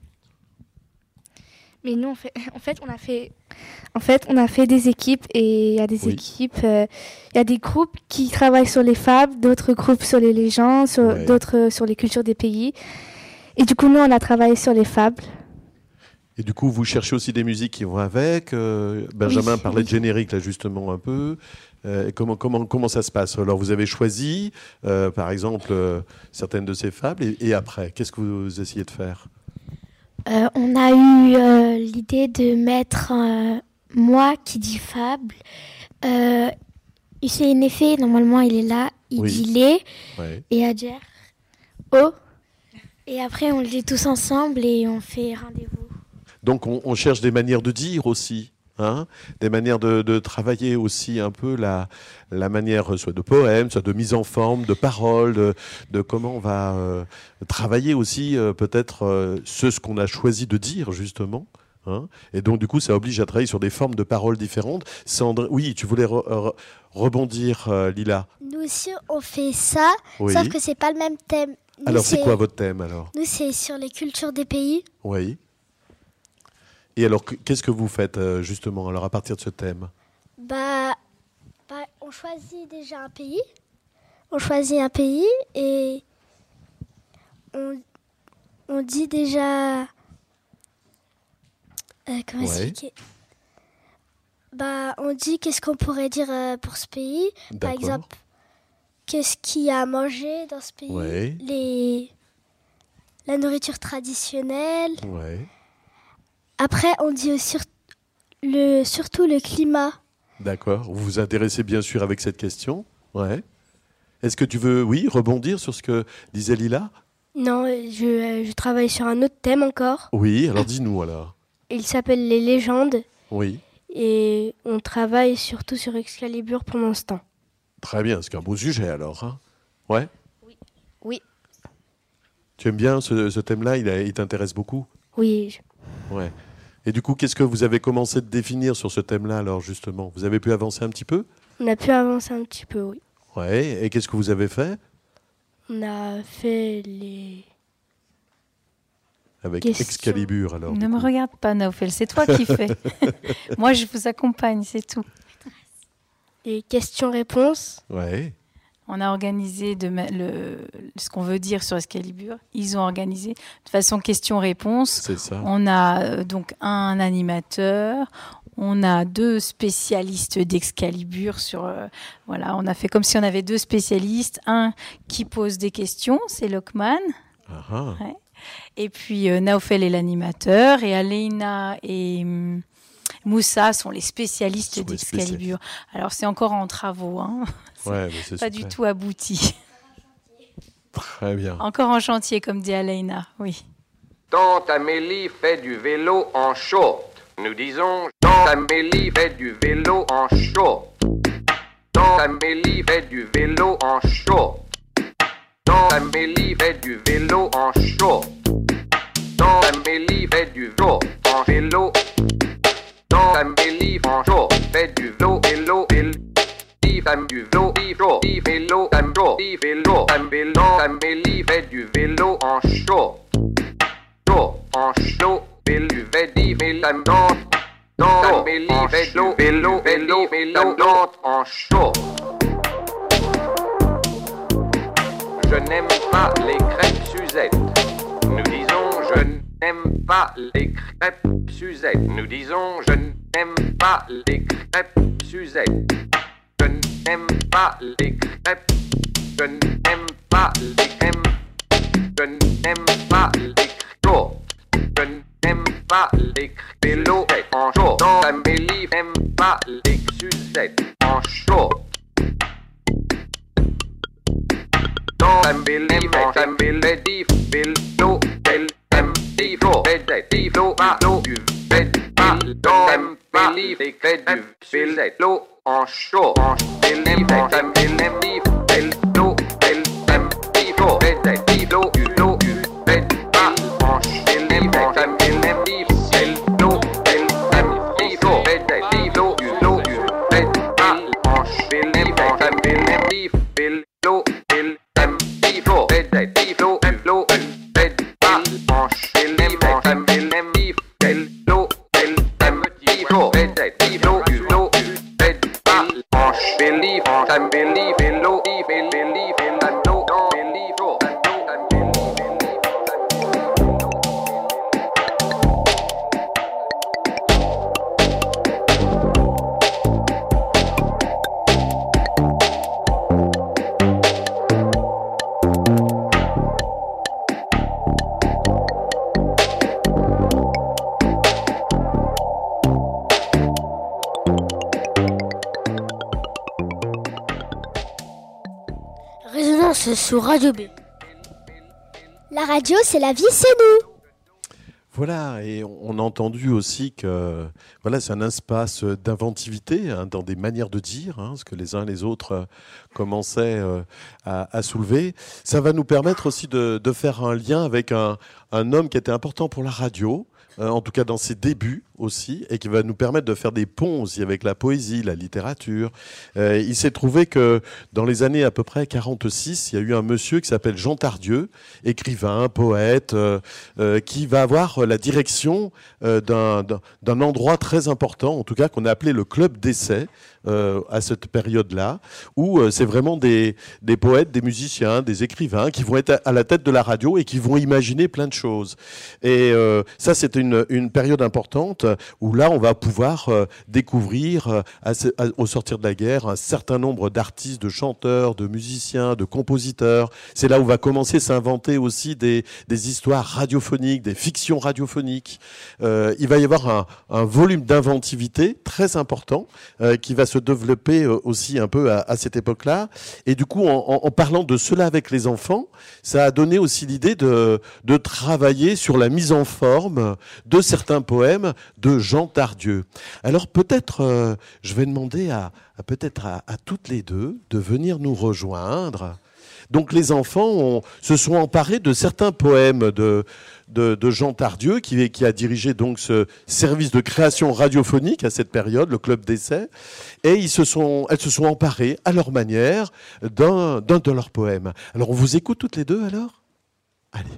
F: Mais nous, on fait, en fait, on a fait, en fait, on a fait des équipes et il y a des oui. équipes, il euh, y a des groupes qui travaillent sur les fables, d'autres groupes sur les légendes, sur, ouais. d'autres sur les cultures des pays. Et du coup, nous, on a travaillé sur les fables.
A: Et du coup, vous cherchez aussi des musiques qui vont avec. Euh, Benjamin oui, parlait oui. de générique, là, justement, un peu. Euh, comment, comment, comment ça se passe? Alors, vous avez choisi, euh, par exemple, euh, certaines de ces fables. Et, et après, qu'est-ce que vous essayez de faire?
O: euh, On a eu euh, l'idée de mettre euh, moi qui dis fable. Euh, Hussein Effet, normalement, il est là. Il oui. dit les. Ouais. Et Adjer, oh. Et après, on le dit tous ensemble et on fait rendez-vous.
A: Donc, on, on cherche des manières de dire aussi, hein, des manières de, de travailler aussi un peu la, la manière soit de poème, soit de mise en forme, de parole, de, de comment on va euh, travailler aussi euh, peut-être euh, ce, ce qu'on a choisi de dire, justement. Hein. Et donc, du coup, ça oblige à travailler sur des formes de paroles différentes. Sandra, oui, tu voulais re, re, rebondir, euh, Lila?
O: Nous aussi, on fait ça, oui. Sauf que c'est pas le même thème. Nous,
A: alors, c'est, c'est quoi votre thème, alors?
O: Nous, c'est sur les cultures des pays.
A: Oui. Et alors, qu'est-ce que vous faites, justement, alors, à partir de ce thème?
O: Bah, bah, on choisit déjà un pays. On choisit un pays et on, on dit déjà... Euh, comment ouais. expliquer? Bah, on dit qu'est-ce qu'on pourrait dire euh, pour ce pays. D'accord. Par exemple... Qu'est-ce qu'il y a à manger dans ce pays? Ouais. Les... La nourriture traditionnelle. Ouais. Après, on dit aussi le... surtout le climat.
A: D'accord. Vous vous intéressez bien sûr avec cette question. Ouais. Est-ce que tu veux, oui, rebondir sur ce que disait Lila?
B: Non, je, je travaille sur un autre thème encore.
A: Oui, alors dis-nous alors.
B: Il s'appelle les légendes.
A: Oui.
B: Et on travaille surtout sur Excalibur pour l'instant.
A: Très bien, c'est un beau sujet alors. Hein, ouais.
B: Oui. Oui.
A: Tu aimes bien ce, ce thème-là? Il, a, il t'intéresse beaucoup?
B: Oui.
A: Ouais. Et du coup, qu'est-ce que vous avez commencé de définir sur ce thème-là alors justement? Vous avez pu avancer un petit peu?
B: On a pu avancer un petit peu, oui.
A: Ouais. Et qu'est-ce que vous avez fait?
B: On a fait les...
A: Avec
B: Question.
A: Excalibur alors.
K: Ne me regarde pas, Naoufel, c'est toi qui fais. Moi, je vous accompagne, c'est tout.
B: Les questions-réponses.
A: Ouais.
K: On a organisé de le, ce qu'on veut dire sur Excalibur. Ils ont organisé de façon question-réponse.
A: C'est ça.
K: On a euh, donc un animateur. On a deux spécialistes d'Excalibur. Sur, euh, voilà, on a fait comme si on avait deux spécialistes. Un qui pose des questions, c'est Lockman.
A: Ah.
K: Ouais. Et puis euh, Naoufel est l'animateur. Et Aleina et... Hum, Moussa sont les spécialistes sont d'Excalibur. Les Alors, c'est encore en travaux. Hein. C'est
A: ouais, mais c'est
K: pas
A: super.
K: Du tout abouti.
A: Très bien.
K: Encore en chantier, comme dit Aleina, oui.
T: Tante Amélie fait du vélo en short. Nous disons, Tante Amélie fait du vélo en short. Tante Amélie fait du vélo en chaud. Tante Amélie fait du vélo en chaud. Tante Amélie fait du vélo en vélo. Tante Amélie en chaud fait du vélo, vélo, vélo. Femme du vélo, vélo, vélo, vélo, vélo, vélo. Amélie fait du vélo en chaud. Chaud, en chaud, vélo, vélo, vélo. Non, Amélie fait du vélo, vélo, vélo, en chaud. Je n'aime pas les crêpes Suzette. Nous disons je n'aime pas les crêpes Suzette. Nous disons je n'aime pas les crêpes Suzette. Je n'aime pas les crêpes. Je n'aime pas les crèmes. Je n'aime pas les crêpes. Je n'aime pas les vélos en chaud. Non, Amélie n'aime pas les Suzette en chaud. Non, Amélie en Amélie dit vélo, elle aime vélo, vélo, vélo, du vélo. Non, Amélie fait du vélo en chaud. Amélie en Amélie dit vélo, elle aime vélo, vélo, vélo, du vélo.
O: Résonance sur Radio B.
B: La radio, c'est la vie, c'est nous.
A: Voilà, et on a entendu aussi que voilà, c'est un espace d'inventivité hein, dans des manières de dire, hein, ce que les uns et les autres euh, commençaient euh, à, à soulever. Ça va nous permettre aussi de, de faire un lien avec un, un homme qui était important pour la radio, euh, en tout cas dans ses débuts aussi, et qui va nous permettre de faire des ponts aussi avec la poésie, la littérature. Euh, il s'est trouvé que dans les années à peu près quarante-six, il y a eu un monsieur qui s'appelle Jean Tardieu, écrivain, poète, euh, euh, qui va avoir la direction euh, d'un, d'un, d'un endroit très important, en tout cas qu'on a appelé le Club d'Essai, euh, à cette période-là, où euh, c'est vraiment des, des poètes, des musiciens, des écrivains qui vont être à la tête de la radio et qui vont imaginer plein de choses. Et euh, ça, c'était une, une période importante où là, on va pouvoir euh, découvrir, euh, à, à, au sortir de la guerre, un certain nombre d'artistes, de chanteurs, de musiciens, de compositeurs. C'est là où va commencer à s'inventer aussi des, des histoires radiophoniques, des fictions radiophoniques. Euh, il va y avoir un, un volume d'inventivité très important euh, qui va se développer euh, aussi un peu à, à cette époque-là. Et du coup, en, en, en parlant de cela avec les enfants, ça a donné aussi l'idée de, de travailler sur la mise en forme de certains poèmes de Jean Tardieu. Alors peut-être, euh, je vais demander à, à peut-être à, à toutes les deux de venir nous rejoindre. Donc les enfants ont, se sont emparés de certains poèmes de, de, de Jean Tardieu, qui, qui a dirigé donc ce service de création radiophonique à cette période, le Club d'Essai, et ils se sont, elles se sont emparées à leur manière d'un, d'un de leurs poèmes. Alors on vous écoute toutes les deux alors ? Allez.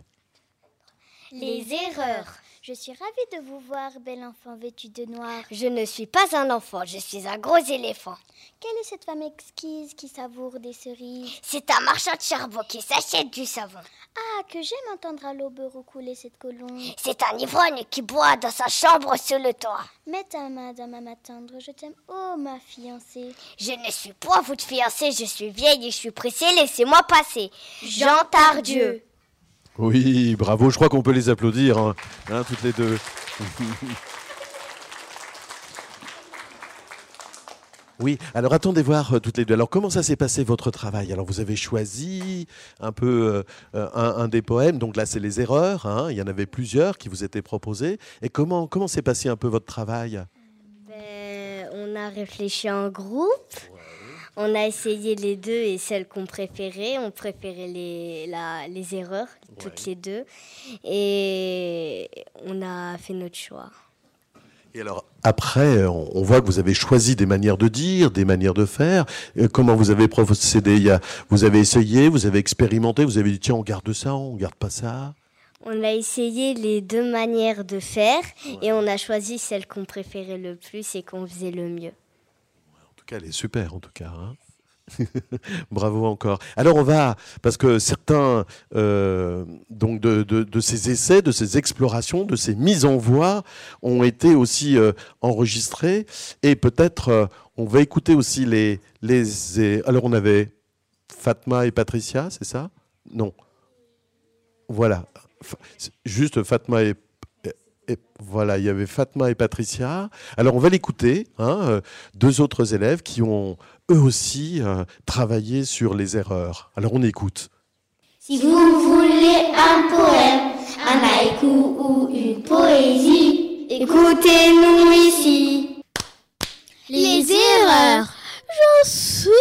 H: Les erreurs. Je suis ravie de vous voir, bel enfant vêtu de noir.
S: Je ne suis pas un enfant, je suis un gros éléphant.
H: Quelle est cette femme exquise qui savoure des cerises?
S: C'est un marchand de charbon qui s'achète du savon.
H: Ah, que j'aime entendre à l'aube roucouler cette colombe.
S: C'est un ivrogne qui boit dans sa chambre sur le toit.
H: Mets ta main dans ma main tendre, je t'aime, oh ma fiancée.
S: Je ne suis point votre fiancée, je suis vieille et je suis pressée, laissez-moi passer. Jean Tardieu.
A: Oui, bravo, je crois qu'on peut les applaudir, hein, hein, toutes les deux. Oui, alors attendez voir euh, toutes les deux. Alors comment ça s'est passé votre travail? Alors vous avez choisi un peu euh, un, un des poèmes, donc là c'est les erreurs, hein, il y en avait plusieurs qui vous étaient proposés. Et comment, comment s'est passé un peu votre travail?
M: Ben, on a réfléchi en groupe. Ouais.
S: On a essayé les deux et celles qu'on préférait. On préférait les, la, les erreurs, toutes ouais. les deux. Et on a fait notre choix.
A: Et alors, après, on voit que vous avez choisi des manières de dire, des manières de faire. Comment vous avez procédé? Il y a, vous avez essayé, vous avez expérimenté, vous avez dit, tiens, on garde ça, on garde pas ça.
S: On a essayé les deux manières de faire ouais. et on a choisi celle qu'on préférait le plus et qu'on faisait le mieux.
A: En tout cas, elle est super, en tout cas. Hein. Bravo encore. Alors on va, parce que certains euh, donc de, de, de ces essais, de ces explorations, de ces mises en voix ont été aussi euh, enregistrés et peut-être euh, on va écouter aussi les, les... Alors on avait Fatma et Patricia, c'est ça? Non. Voilà. Juste Fatma et... Et voilà, il y avait Fatma et Patricia. Alors, on va l'écouter, hein, deux autres élèves qui ont, eux aussi, euh, travaillé sur les erreurs. Alors, on écoute.
H: Si vous voulez un poème, un haïku ou une poésie, écoutez-nous ici.
C: Les erreurs. Je suis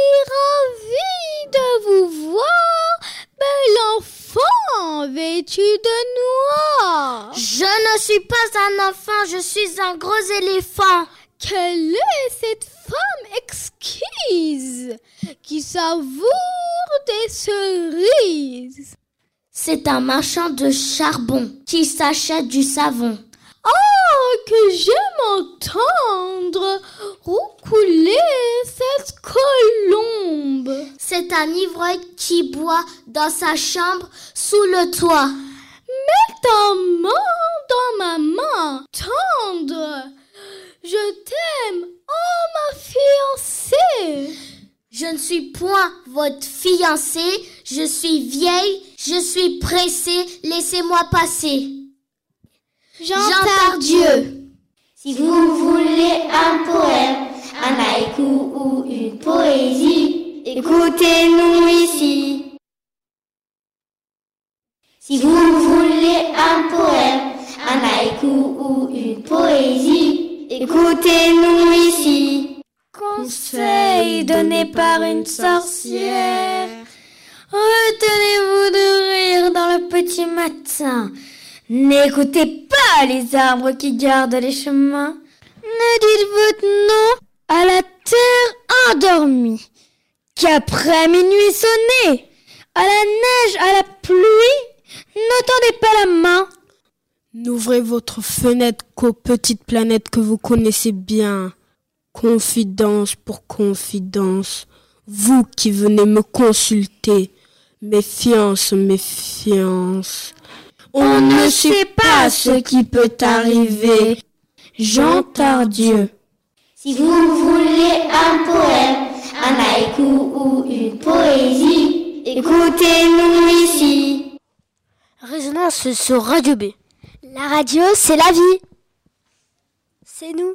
C: ravie de vous voir, bel enfant vêtu de noir.
H: Je ne suis pas un enfant, je suis un gros éléphant.
C: Quelle est cette femme exquise qui savoure des cerises?
H: C'est un marchand de charbon qui s'achète du savon.
C: Oh, que j'aime entendre roucouler cette colombe.
H: C'est un ivrogne qui boit dans sa chambre sous le toit.
C: Mets ta main dans ma main tendre. Je t'aime, oh ma fiancée.
H: Je ne suis point votre fiancée, je suis vieille, je suis pressée, laissez-moi passer.
C: Jean Tardieu.
H: Si vous voulez un poème, un haïku ou une poésie, écoutez-nous ici. Si vous voulez un poème, un haïku ou une poésie, écoutez-nous ici.
B: Conseil donné par une sorcière, retenez-vous de rire dans le petit matin. N'écoutez pas les arbres qui gardent les chemins. Ne dites votre nom à la terre endormie. Qu'après minuit sonné, à la neige, à la pluie, ne tendez pas la main.
P: N'ouvrez votre fenêtre qu'aux petites planètes que vous connaissez bien. Confidence pour confidence, vous qui venez me consulter. Méfiance, méfiance.
B: On ne sait pas ce qui peut arriver. Jean Tardieu.
H: Si vous voulez un poème, un haïku ou une poésie, écoutez-nous ici.
B: Résonance sur Radio B. La radio, c'est la vie. C'est nous.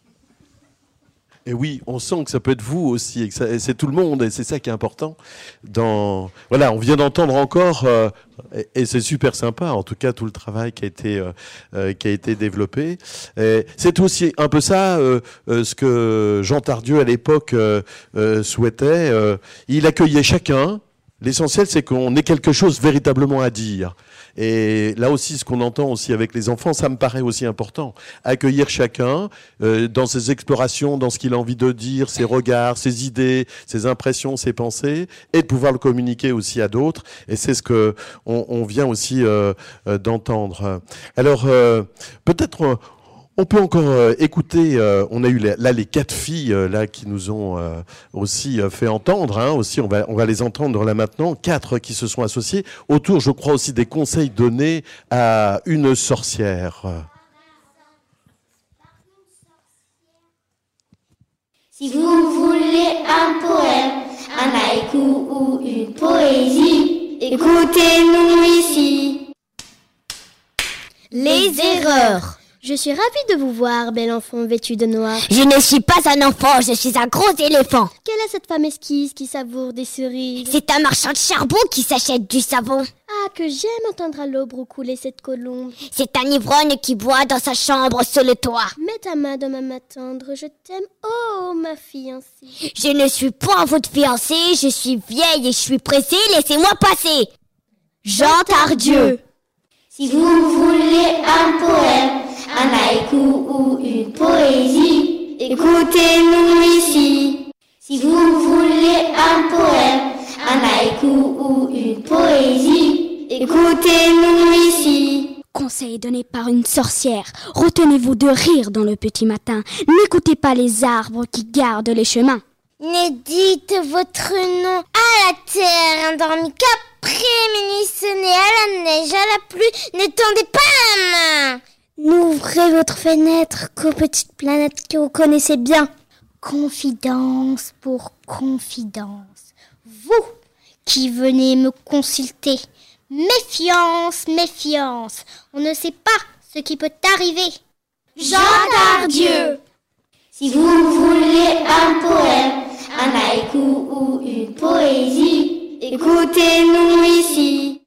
A: Et oui, on sent que ça peut être vous aussi, et que ça, et c'est tout le monde, et c'est ça qui est important. Dans, voilà, on vient d'entendre encore, euh, et, et c'est super sympa, en tout cas tout le travail qui a été euh, euh, qui a été développé. Et c'est aussi un peu ça, euh, euh, ce que Jean Tardieu à l'époque euh, euh, souhaitait. Euh, il accueillait chacun. L'essentiel, c'est qu'on ait quelque chose véritablement à dire. Et là aussi, ce qu'on entend aussi avec les enfants, ça me paraît aussi important. Accueillir chacun euh, dans ses explorations, dans ce qu'il a envie de dire, ses regards, ses idées, ses impressions, ses pensées, et de pouvoir le communiquer aussi à d'autres. Et c'est ce que on, on vient aussi euh, euh, d'entendre. Alors, euh, peut-être... Euh, on peut encore euh, écouter, euh, on a eu là les quatre filles euh, là qui nous ont euh, aussi euh, fait entendre, hein, aussi on va, on va les entendre là maintenant, quatre qui se sont associés, autour je crois aussi des conseils donnés à une sorcière.
H: Si vous voulez un poème, un haïku ou une poésie, écoutez-nous ici.
B: Les erreurs. Je suis ravie de vous voir, bel enfant vêtu de noir.
S: Je ne suis pas un enfant, je suis un gros éléphant.
B: Quelle est cette femme esquisse qui savoure des cerises?
S: C'est un marchand de charbon qui s'achète du savon.
B: Ah,
O: que j'aime entendre à l'aube roucouler cette colombe.
H: C'est un ivrogne qui boit dans sa chambre sur le toit.
O: Mets ta main dans ma main tendre, je t'aime, oh ma fiancée.
H: Je ne suis point votre fiancée, je suis vieille et je suis pressée, laissez-moi passer. Jean Tardieu.
U: Si vous voulez un poème, un haïku ou une poésie, écoutez-nous ici. Si vous voulez un poème, un haïku ou une poésie, écoutez-nous ici.
B: Conseil donné par une sorcière, retenez-vous de rire dans le petit matin, n'écoutez pas les arbres qui gardent les chemins.
H: Ne dites votre nom à la terre endormie qu'après-midi sonné à la neige, à la pluie, ne tendez pas la main.
B: N'ouvrez votre fenêtre qu'aux petites planètes que vous connaissez bien.
H: Confidence pour confidence. Vous qui venez me consulter, méfiance, méfiance. On ne sait pas ce qui peut arriver.
U: Jean Tardieu. Si vous voulez un poème, un haïku ou une poésie, écoutez-nous ici.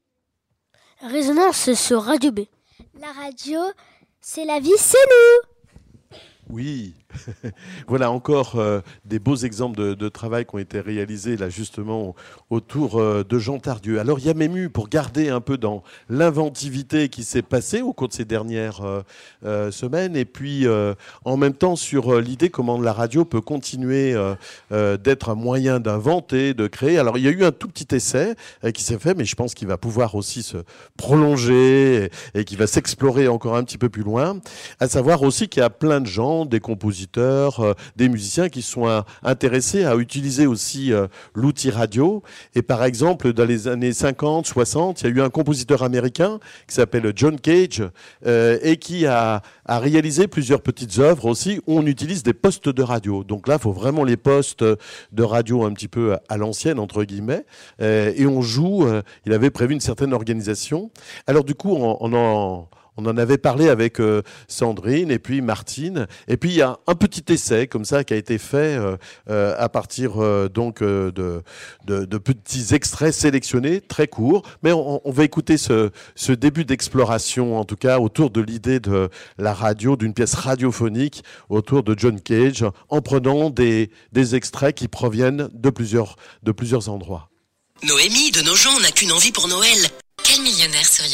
O: Résonance sur Radio B.
B: La radio, c'est la vie, c'est nous.
A: Oui, voilà encore euh, des beaux exemples de, de travail qui ont été réalisés là justement autour euh, de Jean Tardieu. Alors il y a même eu, pour garder un peu dans l'inventivité qui s'est passée au cours de ces dernières euh, euh, semaines, et puis euh, en même temps sur euh, l'idée comment la radio peut continuer euh, euh, d'être un moyen d'inventer, de créer. Alors il y a eu un tout petit essai euh, qui s'est fait, mais je pense qu'il va pouvoir aussi se prolonger et, et qu'il va s'explorer encore un petit peu plus loin, à savoir aussi qu'il y a plein de gens, des compositeurs, euh, des musiciens qui sont euh, intéressés à utiliser aussi euh, l'outil radio. Et par exemple, dans les années cinquante, soixante, il y a eu un compositeur américain qui s'appelle John Cage euh, et qui a, a réalisé plusieurs petites œuvres aussi où on utilise des postes de radio. Donc là, il faut vraiment les postes de radio un petit peu à l'ancienne, entre guillemets. Euh, et on joue, euh, il avait prévu une certaine organisation. Alors du coup, on, on en... On en avait parlé avec euh, Sandrine et puis Martine. Et puis il y a un petit essai comme ça qui a été fait euh, euh, à partir euh, donc euh, de, de, de petits extraits sélectionnés, très courts. Mais on, on va écouter ce, ce début d'exploration, en tout cas autour de l'idée de la radio, d'une pièce radiophonique autour de John Cage, en prenant des, des extraits qui proviennent de plusieurs, de plusieurs endroits.
V: Noémie, de nos gens, n'a qu'une envie pour Noël. Quel millionnaire seriez-vous ?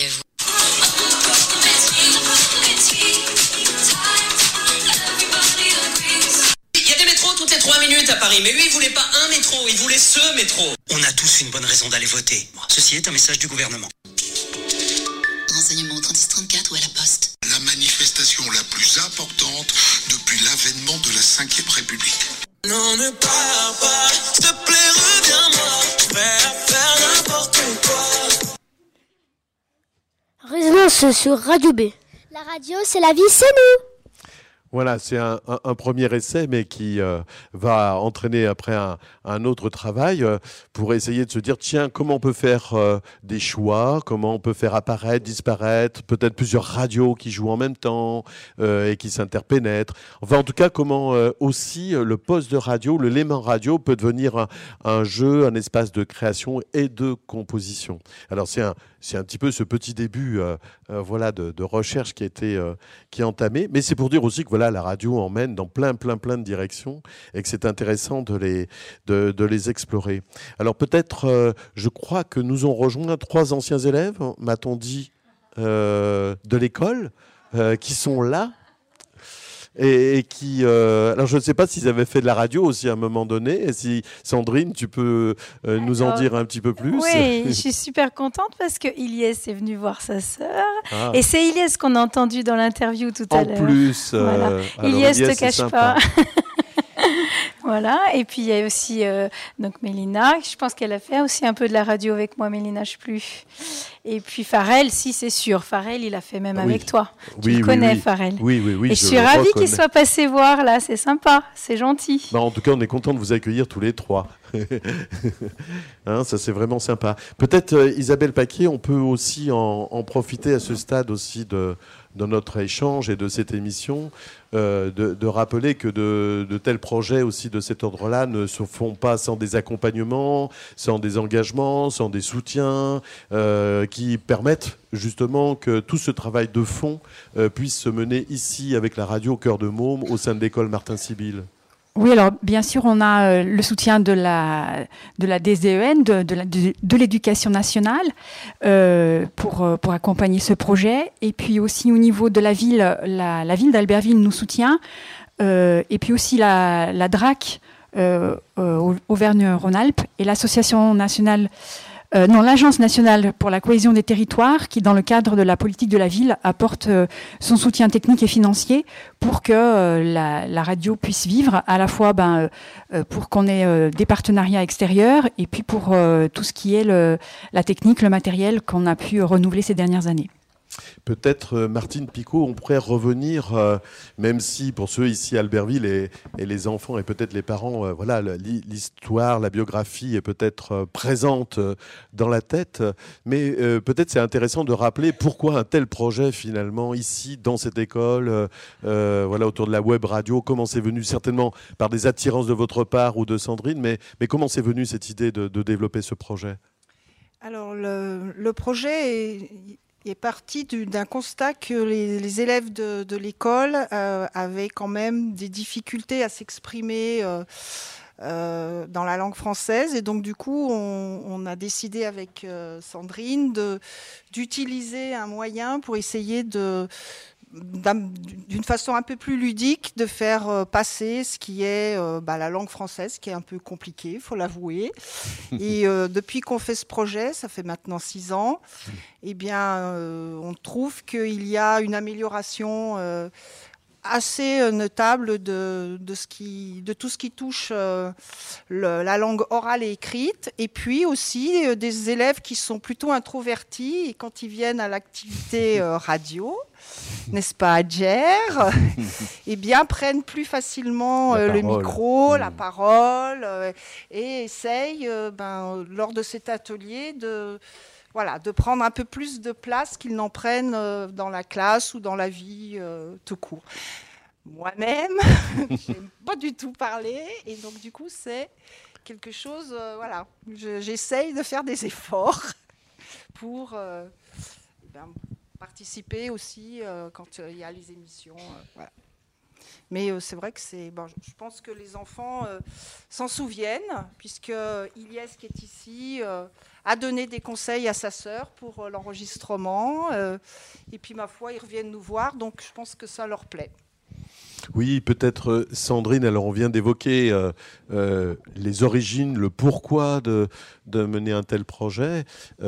W: trois minutes à Paris, mais lui il voulait pas un métro, il voulait ce métro. On a tous une bonne raison d'aller voter. Ceci est un message du gouvernement.
V: Renseignement au trente-six trente-quatre ou à la poste.
X: La manifestation la plus importante depuis l'avènement de la cinquième République.
W: Non, ne pars pas, s'il te plaît, reviens-moi, prêt à faire n'importe quoi.
O: Résonance sur Radio B.
B: La radio, c'est la vie, c'est nous.
A: Voilà, c'est un, un, un premier essai, mais qui euh, va entraîner après un, un autre travail euh, pour essayer de se dire, tiens, comment on peut faire euh, des choix, comment on peut faire apparaître, disparaître, peut-être plusieurs radios qui jouent en même temps euh, et qui s'interpénètrent. Enfin, en tout cas, comment euh, aussi euh, le poste de radio, le l'élément radio peut devenir un, un jeu, un espace de création et de composition. Alors, c'est un, c'est un petit peu ce petit début euh, euh, voilà, de, de recherche qui a été euh, qui est entamé, mais c'est pour dire aussi que voilà, la radio emmène dans plein, plein, plein de directions et que c'est intéressant de les, de, de les explorer. Alors peut-être, euh, je crois que nous ont rejoint trois anciens élèves, m'a-t-on dit, euh, de l'école, euh, qui sont là. Et, et qui, euh, alors je ne sais pas s'ils avaient fait de la radio aussi à un moment donné. Et si Sandrine, tu peux euh, nous en dire un petit peu plus.
Y: Oui, je suis super contente parce que Ilyes est venu voir sa sœur.
A: Ah.
Y: Et c'est Ilyes qu'on a entendu dans l'interview tout à
A: en
Y: l'heure.
A: En plus, euh,
Y: voilà. Ilyes ne te cache pas. Voilà, et puis il y a aussi euh, donc Mélina, je pense qu'elle a fait aussi un peu de la radio avec moi, Mélina, je sais plus. Et puis Farel, si c'est sûr, Farel, il a fait même oui. avec toi. Tu
A: oui,
Y: le connais,
A: oui, oui.
Y: Farel.
A: Oui, oui, oui.
Y: Et je, je suis ravie qu'il soit passé voir là, c'est sympa, c'est gentil.
A: Bah, en tout cas, on est content de vous accueillir tous les trois. Hein, ça c'est vraiment sympa. Peut-être euh, Isabelle Paquet, on peut aussi en, en profiter à ce stade aussi de dans notre échange et de cette émission, euh, de, de rappeler que de, de tels projets aussi de cet ordre-là ne se font pas sans des accompagnements, sans des engagements, sans des soutiens, euh, qui permettent justement que tout ce travail de fond euh, puisse se mener ici avec la radio Cœur de Môme au sein de l'école Martin-Sibylle.
D: Oui, alors bien sûr, on a euh, le soutien de la, de la D Z E N, de, de, la, de, de l'éducation nationale, euh, pour, pour accompagner ce projet. Et puis aussi au niveau de la ville, la, la ville d'Albertville nous soutient. Euh, et puis aussi la, la D R A C, euh, euh, Auvergne-Rhône-Alpes, et l'Association nationale... Euh, non, l'Agence nationale pour la cohésion des territoires, qui, dans le cadre de la politique de la ville, apporte euh, son soutien technique et financier pour que euh, la, la radio puisse vivre, à la fois ben, euh, pour qu'on ait euh, des partenariats extérieurs et puis pour euh, tout ce qui est le, la technique, le matériel qu'on a pu renouveler ces dernières années.
A: Peut-être, euh, Martine Picot, on pourrait revenir, euh, même si pour ceux ici à Albertville et, et les enfants et peut-être les parents, euh, voilà, l'histoire, la biographie est peut-être euh, présente euh, dans la tête, mais euh, peut-être c'est intéressant de rappeler pourquoi un tel projet finalement ici dans cette école, euh, euh, voilà, autour de la web radio, comment c'est venu, certainement par des attirances de votre part ou de Sandrine, mais, mais comment c'est venu cette idée de, de développer ce projet ?
G: Alors le, le projet est... est parti du, d'un constat que les, les élèves de, de l'école euh, avaient quand même des difficultés à s'exprimer euh, euh, dans la langue française. Et donc, du coup, on, on a décidé avec euh, Sandrine de, d'utiliser un moyen pour essayer de... d'une façon un peu plus ludique, de faire passer ce qui est euh, bah, la langue française, qui est un peu compliquée, il faut l'avouer. Et euh, depuis qu'on fait ce projet, ça fait maintenant six ans, eh bien, euh, on trouve qu'il y a une amélioration euh, assez notable de, de, ce qui, de tout ce qui touche euh, le, la langue orale et écrite, et puis aussi euh, des élèves qui sont plutôt introvertis, et quand ils viennent à l'activité euh, radio, n'est-ce pas, Adjer, eh bien, prennent plus facilement euh, le micro, mmh. la parole, euh, et essayent, euh, ben, lors de cet atelier, de... Voilà, de prendre un peu plus de place qu'ils n'en prennent euh, dans la classe ou dans la vie euh, tout court. Moi-même, je n'aime pas du tout parler, et donc du coup, c'est quelque chose, euh, voilà, je, j'essaye de faire des efforts pour euh, ben, participer aussi euh, quand il y a les émissions. Euh, voilà. Mais euh, c'est vrai que c'est. Bon, je pense que les enfants euh, s'en souviennent, puisque Ilyes, qui est ici, euh, a donné des conseils à sa sœur pour euh, l'enregistrement. Euh, et puis, ma foi, ils reviennent nous voir, donc je pense que ça leur plaît.
A: Oui, peut-être euh, Sandrine, alors on vient d'évoquer euh, euh, les origines, le pourquoi de, de mener un tel projet.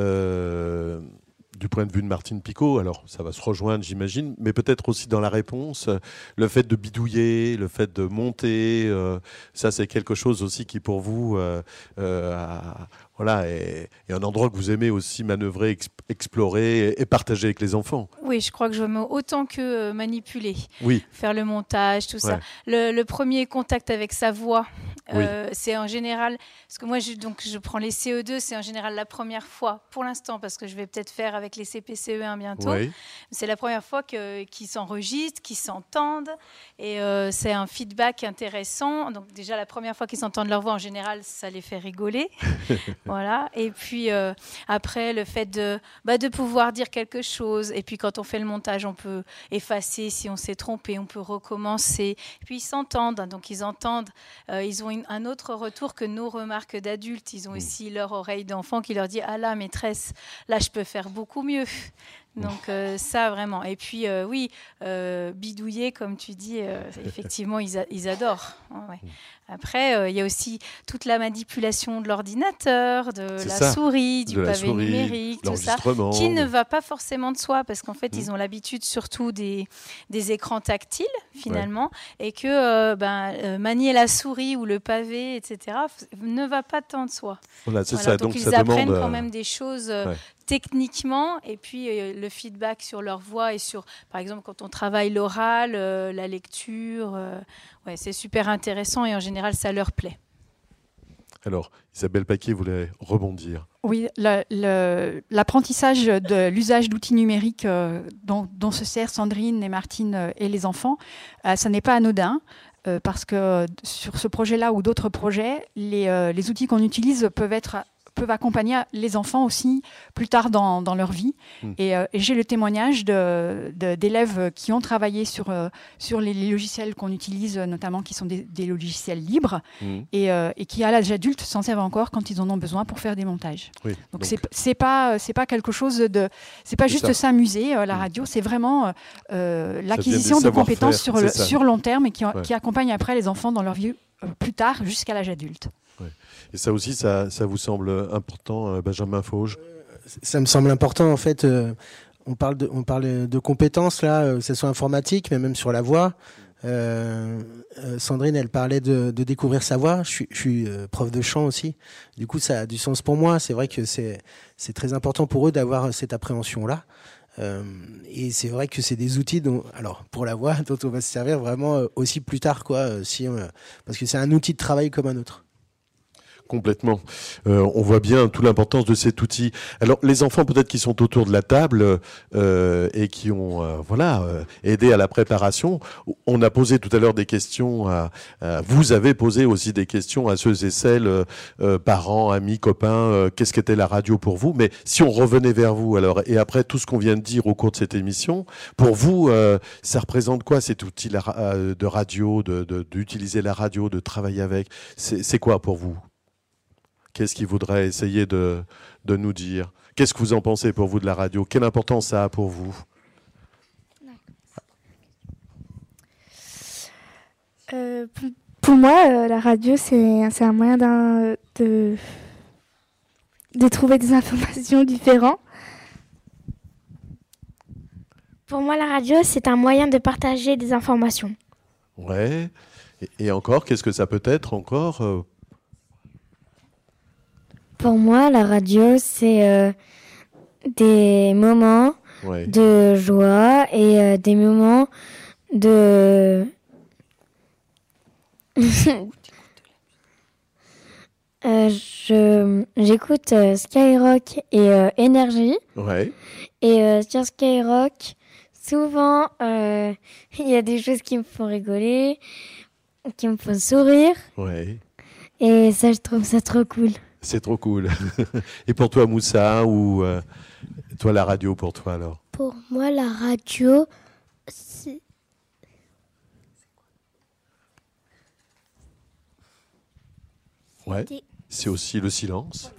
A: Euh, Du point de vue de Martine Picot, alors ça va se rejoindre, j'imagine, mais peut-être aussi dans la réponse, le fait de bidouiller, le fait de monter, euh, ça c'est quelque chose aussi qui pour vous euh, euh, a, voilà, est, est un endroit que vous aimez aussi manœuvrer, ex- explorer et, et partager avec les enfants.
Y: Oui, je crois que je veux autant que euh, manipuler,
A: oui.
Y: faire le montage, tout
A: ouais.
Y: ça. Le, le premier contact avec sa voix,
A: oui.
Y: euh, c'est en général, parce que moi je, donc, je prends les C E deux, c'est en général la première fois, pour l'instant, parce que je vais peut-être faire avec les C P C E un bientôt. Oui. C'est la première fois que, qu'ils s'enregistrent, qu'ils s'entendent, et euh, c'est un feedback intéressant. Donc déjà, la première fois qu'ils entendent leur voix, en général, ça les fait rigoler. Voilà. Et puis euh, après, le fait de, bah, de pouvoir dire quelque chose. Et puis quand on fait le montage, on peut effacer si on s'est trompé, on peut recommencer. Et puis ils s'entendent, hein, donc ils entendent. Euh, ils ont une, un autre retour que nos remarques d'adultes. Ils ont aussi leur oreille d'enfant qui leur dit « Ah là, maîtresse, là je peux faire beaucoup mieux ». Donc euh, ça vraiment. Et puis euh, oui, euh, bidouiller comme tu dis, euh, effectivement ils, a, ils adorent. Hein, ouais. Après il euh, y a aussi toute la manipulation de l'ordinateur, de
A: C'est
Y: la
A: ça.
Y: souris, du
A: de
Y: pavé
A: souris,
Y: numérique, tout ça, qui ne va pas forcément de soi parce qu'en fait mmh. ils ont l'habitude surtout des, des écrans tactiles finalement, ouais. et que euh, ben, euh, manier la souris ou le pavé, et cetera ne va pas tant de soi.
A: Voilà, c'est
Y: voilà,
A: ça.
Y: Donc,
A: donc
Y: ils
A: ça
Y: apprennent
A: demande,
Y: quand même des choses. Euh, ouais. techniquement, et puis euh, le feedback sur leur voix et sur, par exemple, quand on travaille l'oral, euh, la lecture, euh, ouais, c'est super intéressant et en général, ça leur plaît.
A: Alors, Isabelle Paquet voulait rebondir.
D: Oui, le, le, l'apprentissage de l'usage d'outils numériques euh, dont, dont se servent Sandrine et Martine euh, et les enfants, euh, ça n'est pas anodin. Euh, parce que euh, sur ce projet-là ou d'autres projets, les, euh, les outils qu'on utilise peuvent être peuvent accompagner les enfants aussi plus tard dans, dans leur vie. Mmh. Et, euh, et j'ai le témoignage de, de, d'élèves qui ont travaillé sur, euh, sur les, les logiciels qu'on utilise, notamment qui sont des, des logiciels libres, mmh. et, euh, et qui, à l'âge adulte, s'en servent encore quand ils en ont besoin pour faire des montages. Oui, donc, donc c'est, c'est pas, c'est pas quelque chose de... C'est pas c'est juste ça. s'amuser, euh, la radio, mmh. c'est vraiment euh, l'acquisition de compétences sur, le, sur long terme et qui, ouais. qui accompagne après les enfants dans leur vie euh, plus tard, jusqu'à l'âge adulte.
A: Ouais. Et ça aussi, ça, ça vous semble important, Benjamin Fauge ?
E: Ça me semble important, en fait. Euh, on, parle de, on parle de compétences, là, que ce soit informatique, mais même sur la voix. Euh, euh, Sandrine, elle parlait de, de découvrir sa voix. Je suis, je suis euh, prof de chant aussi. Du coup, ça a du sens pour moi. C'est vrai que c'est, c'est très important pour eux d'avoir cette appréhension-là. Euh, et c'est vrai que c'est des outils dont, alors pour la voix, dont on va se servir vraiment aussi plus tard, quoi, si on, parce que c'est un outil de travail comme un autre.
A: Complètement. Euh, on voit bien toute l'importance de cet outil. Alors, les enfants peut-être qui sont autour de la table euh, et qui ont euh, voilà euh, aidé à la préparation. On a posé tout à l'heure des questions. À, à, vous avez posé aussi des questions à ceux et celles, euh, parents, amis, copains. Euh, qu'est-ce qu'était la radio pour vous ? Mais si on revenait vers vous, alors, et après tout ce qu'on vient de dire au cours de cette émission, pour vous, euh, ça représente quoi cet outil de radio, de, de, d'utiliser la radio, de travailler avec ? C'est, c'est quoi pour vous ? Qu'est-ce qu'il voudrait essayer de, de nous dire ? Qu'est-ce que vous en pensez pour vous de la radio ? Quelle importance ça a pour vous ?
F: euh, pour, pour moi, euh, la radio, c'est, c'est un moyen d'un, de, de trouver des informations différentes.
C: Pour moi, la radio, c'est un moyen de partager des informations.
A: Ouais. Et, et encore, qu'est-ce que ça peut être encore ? euh,
B: Pour moi, la radio, c'est euh, des moments ouais. de joie et euh, des moments de... euh, je, j'écoute euh, Skyrock et euh, Énergie.
A: Ouais.
B: Et euh, sur Skyrock, souvent, euh, il y a des choses qui me font rigoler, qui me font sourire.
A: Ouais.
B: Et ça, je trouve ça trop cool.
A: C'est trop cool. Et pour toi, Moussa, ou euh, toi, la radio, pour toi, alors ?
O: Pour moi, la radio, c'est...
A: Ouais, c'est aussi le silence.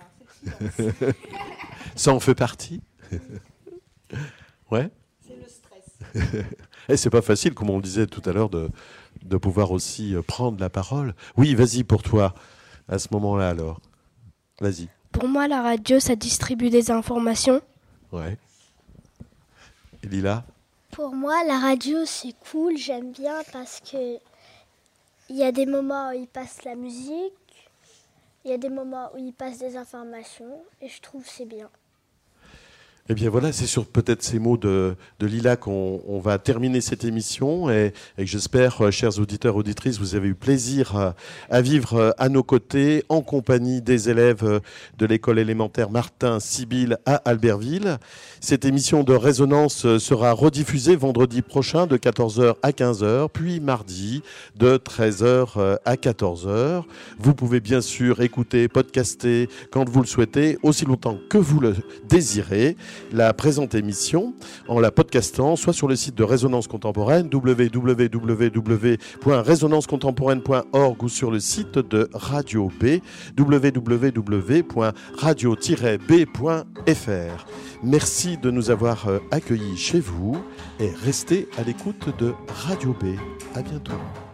A: Ça en fait partie. Ouais.
G: C'est le stress.
A: Et c'est pas facile, comme on le disait tout à l'heure, de, de pouvoir aussi prendre la parole. Oui, vas-y, pour toi, à ce moment-là, alors. Vas-y.
O: Pour moi, la radio, ça distribue des informations.
A: Ouais. Et Lila ?
O: Pour moi, la radio, c'est cool, j'aime bien parce que il y a des moments où il passe la musique, il y a des moments où il passe des informations, et je trouve que c'est bien.
A: Eh bien voilà, c'est sur peut-être ces mots de, de Lila qu'on on va terminer cette émission et, et que j'espère, chers auditeurs, auditrices, vous avez eu plaisir à, à vivre à nos côtés en compagnie des élèves de l'école élémentaire Martin Sibylle à Albertville. Cette émission de Résonance sera rediffusée vendredi prochain de quatorze heures à quinze heures, puis mardi de treize heures à quatorze heures. Vous pouvez bien sûr écouter, podcaster quand vous le souhaitez, aussi longtemps que vous le désirez, la présente émission en la podcastant soit sur le site de Résonance Contemporaine w w w point résonance contemporaine point org ou sur le site de Radio B w w w point radio tiret b point f r. Merci de nous avoir accueillis chez vous et restez à l'écoute de Radio B. À bientôt.